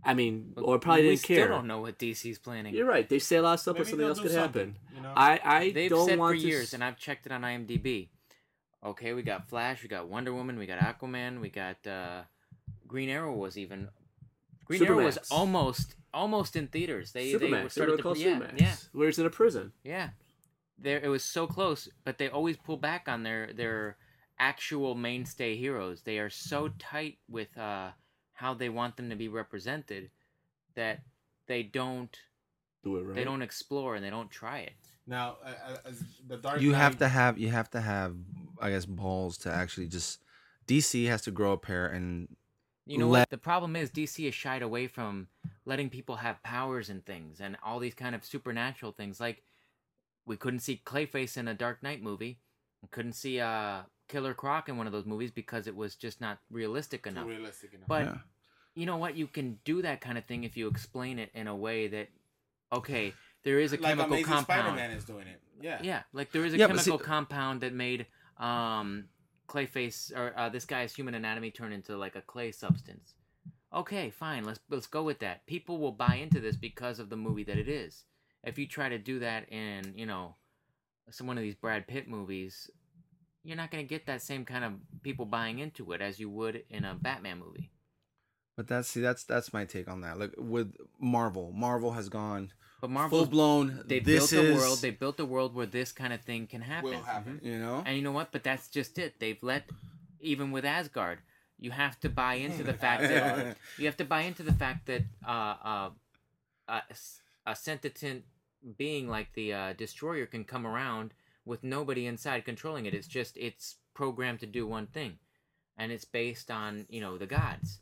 I mean, or probably we didn't still care. don't know what D C's planning. You're right. They say a lot of stuff, Maybe but something they'll else do could something, happen. you know? I, I They've don't said want for to years, s- and I've checked it on IMDb. Okay, we got Flash, we got Wonder Woman, we got Aquaman, we got uh, Green Arrow was even Green Arrow was Supermax. almost almost in theaters. They they Supermax. They started were to called yeah, Supermax. yeah Where he's in a prison. yeah. There it was so close, but they always pull back on their their actual mainstay heroes. They are so tight with uh, how they want them to be represented that they don't Do it right. they don't explore and they don't try it. Now, uh, as the Dark You Knight, have to have you have to have I guess balls to actually just D C has to grow a pair and You know let- what? The problem is D C has shied away from letting people have powers and things and all these kind of supernatural things. Like, we couldn't see Clayface in a Dark Knight movie. We couldn't see uh, Killer Croc in one of those movies because it was just not realistic too enough. realistic enough. But Yeah. you know what? You can do that kind of thing if you explain it in a way that, okay, there is a like chemical Amazing compound. Spider-Man is doing it. Yeah. Yeah, like there is a Yeah, but see- chemical compound that made um, Clayface or uh, this guy's human anatomy turn into like a clay substance. Okay, fine. Let's let's go with that. People will buy into this because of the movie that it is. If you try to do that in, you know, some one of these Brad Pitt movies, you're not going to get that same kind of people buying into it as you would in a Batman movie. But that's see that's that's my take on that. Like with Marvel, Marvel has gone But Marvel, full blown. they This built a is, world. They built a world where this kind of thing can happen. Will happen. you know. And you know what? But that's just it. They've let, even with Asgard, you have to buy into the fact that you have to buy into the fact that uh, uh, a, a sentient being like the uh, Destroyer can come around with nobody inside controlling it. It's just it's programmed to do one thing, and it's based on, you know, the gods.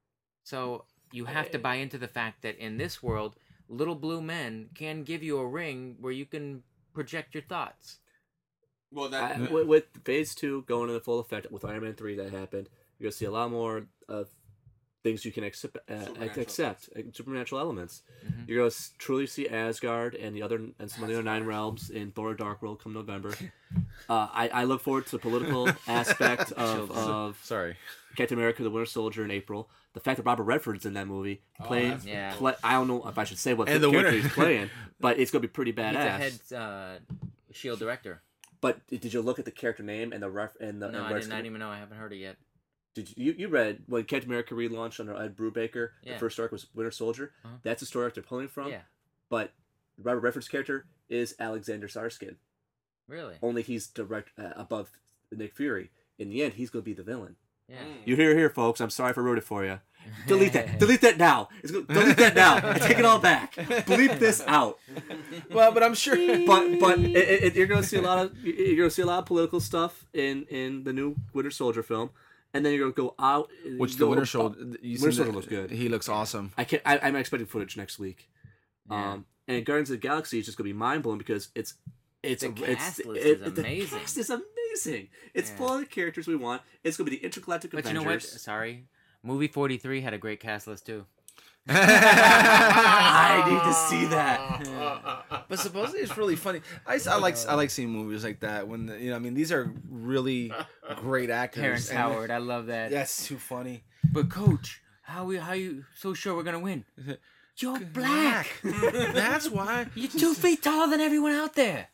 So you have to buy into the fact that in this world, little blue men can give you a ring where you can project your thoughts. Well, that I, with, with Phase Two going into full effect with Iron Man Three, that happened. You're gonna see a lot more of things you can accept, uh, Supernatural accept uh, supernatural elements. Mhm. You're gonna s- truly see Asgard and the other and some of the other nine realms in Thor: Dark World come November. Uh, I, I look forward to the political aspect of, of Sorry. Captain America: The Winter Soldier in April. The fact that Robert Redford's in that movie Oh, playing, that's Yeah. play, I don't know if I should say what And the the character winner- he's playing, but it's gonna be pretty He's a badass. head uh, Shield director. But did you look at the character name and the ref and the No, and I where it's didn't. I gonna- didn't even know. I haven't heard it yet. Did you, you you read when Captain America relaunched under Ed Brubaker? Yeah. The first arc was Winter Soldier. Uh-huh. That's the story arc they're pulling from. Yeah, But Robert Redford's character is Alexander Sarskin. really. Only he's direct uh, above Nick Fury. In the end, he's gonna be the villain. Yeah. Mm. You hear it here, folks. I'm sorry for ruining it for you. Delete that. Delete that now. It's go- delete that now. I take it all back. Bleep this out. Well, but I'm sure. But but it, it, you're gonna see a lot of you're gonna see a lot of political stuff in in the new Winter Soldier film, and then you're gonna go out. Which the go- Winter Soldier, you Winter seen Soldier the- looks good. He looks awesome. I can I, I'm expecting footage next week. Yeah. Um, and Guardians of the Galaxy is just gonna be mind blowing because it's it's The a, cast it's list it, is the amazing. cast is amazing. It's Yeah. full of the characters we want. It's gonna be the intergalactic But Avengers. you know what? Sorry, movie forty-three had a great cast list too. I need to see that. But supposedly it's really funny. I, I like I like seeing movies like that when the, you know I mean these are really great actors. Terrence and Howard, I love that. That's too funny. But coach, how we how you so sure we're gonna win? You're black. That's why. You're two feet taller than everyone out there.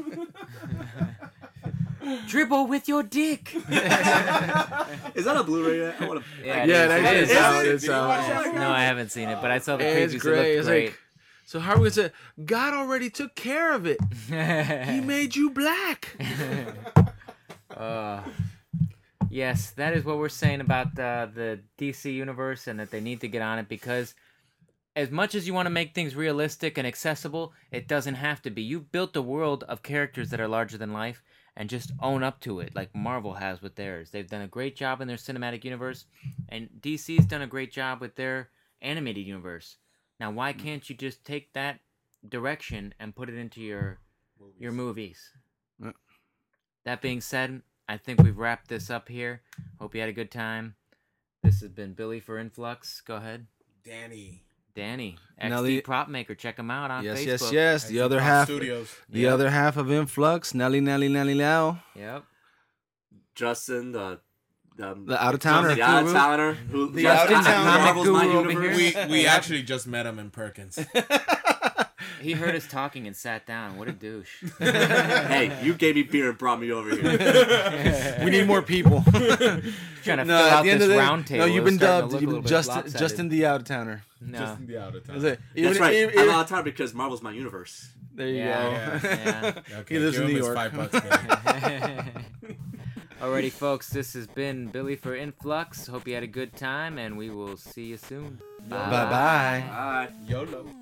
Dribble with your dick. Is that a Blu-ray yet? I want to. Yeah, Yeah, it that is. is It how Is it it? is. Did you how watch it that? is. No, I haven't seen it, but I saw the It's previews. great. It It's looked great. like so. How are we gonna say God already took care of it? He made you black. Uh, yes, that is what we're saying about uh, the D C universe, and that they need to get on it because, as much as you want to make things realistic and accessible, it doesn't have to be. You built a world of characters that are larger than life, and just own up to it, like Marvel has with theirs. They've done a great job in their cinematic universe, and D C's done a great job with their animated universe. Now, why can't you just take that direction and put it into your your movies? Yeah. That being said, I think we've wrapped this up here. Hope you had a good time. This has been Billy for Influx. Go ahead. Danny. Danny, X D Nelly- Prop Maker. Check him out on Yes, Facebook. yes, yes. The other half, Studios. the Yep. other half of Influx. Nelly, Nelly, Nelly, now. Yep. Justin, the um, The out of towner. the out of towner who The just- out-of-towner. Marvel's my Guru over universe. here. We we actually just met him in Perkins. He heard us talking and sat down. What a douche. Hey, you gave me beer and brought me over here. We need more people. Trying to No, fill at out the end this of the day, round table. no, you've It was been starting to dubbed. look a You've little been bit just lopsided. just in the out of towner. No. Just in the out of That's town. it. That's Even- right. even- I'm out of town because Marvel's my universe. There you Yeah. go. Yeah. Okay, He lives give in him New his York. Five bucks, man. Alrighty, folks, this has been Billy for Influx. Hope you had a good time, and we will see you soon. Bye bye. Bye. YOLO.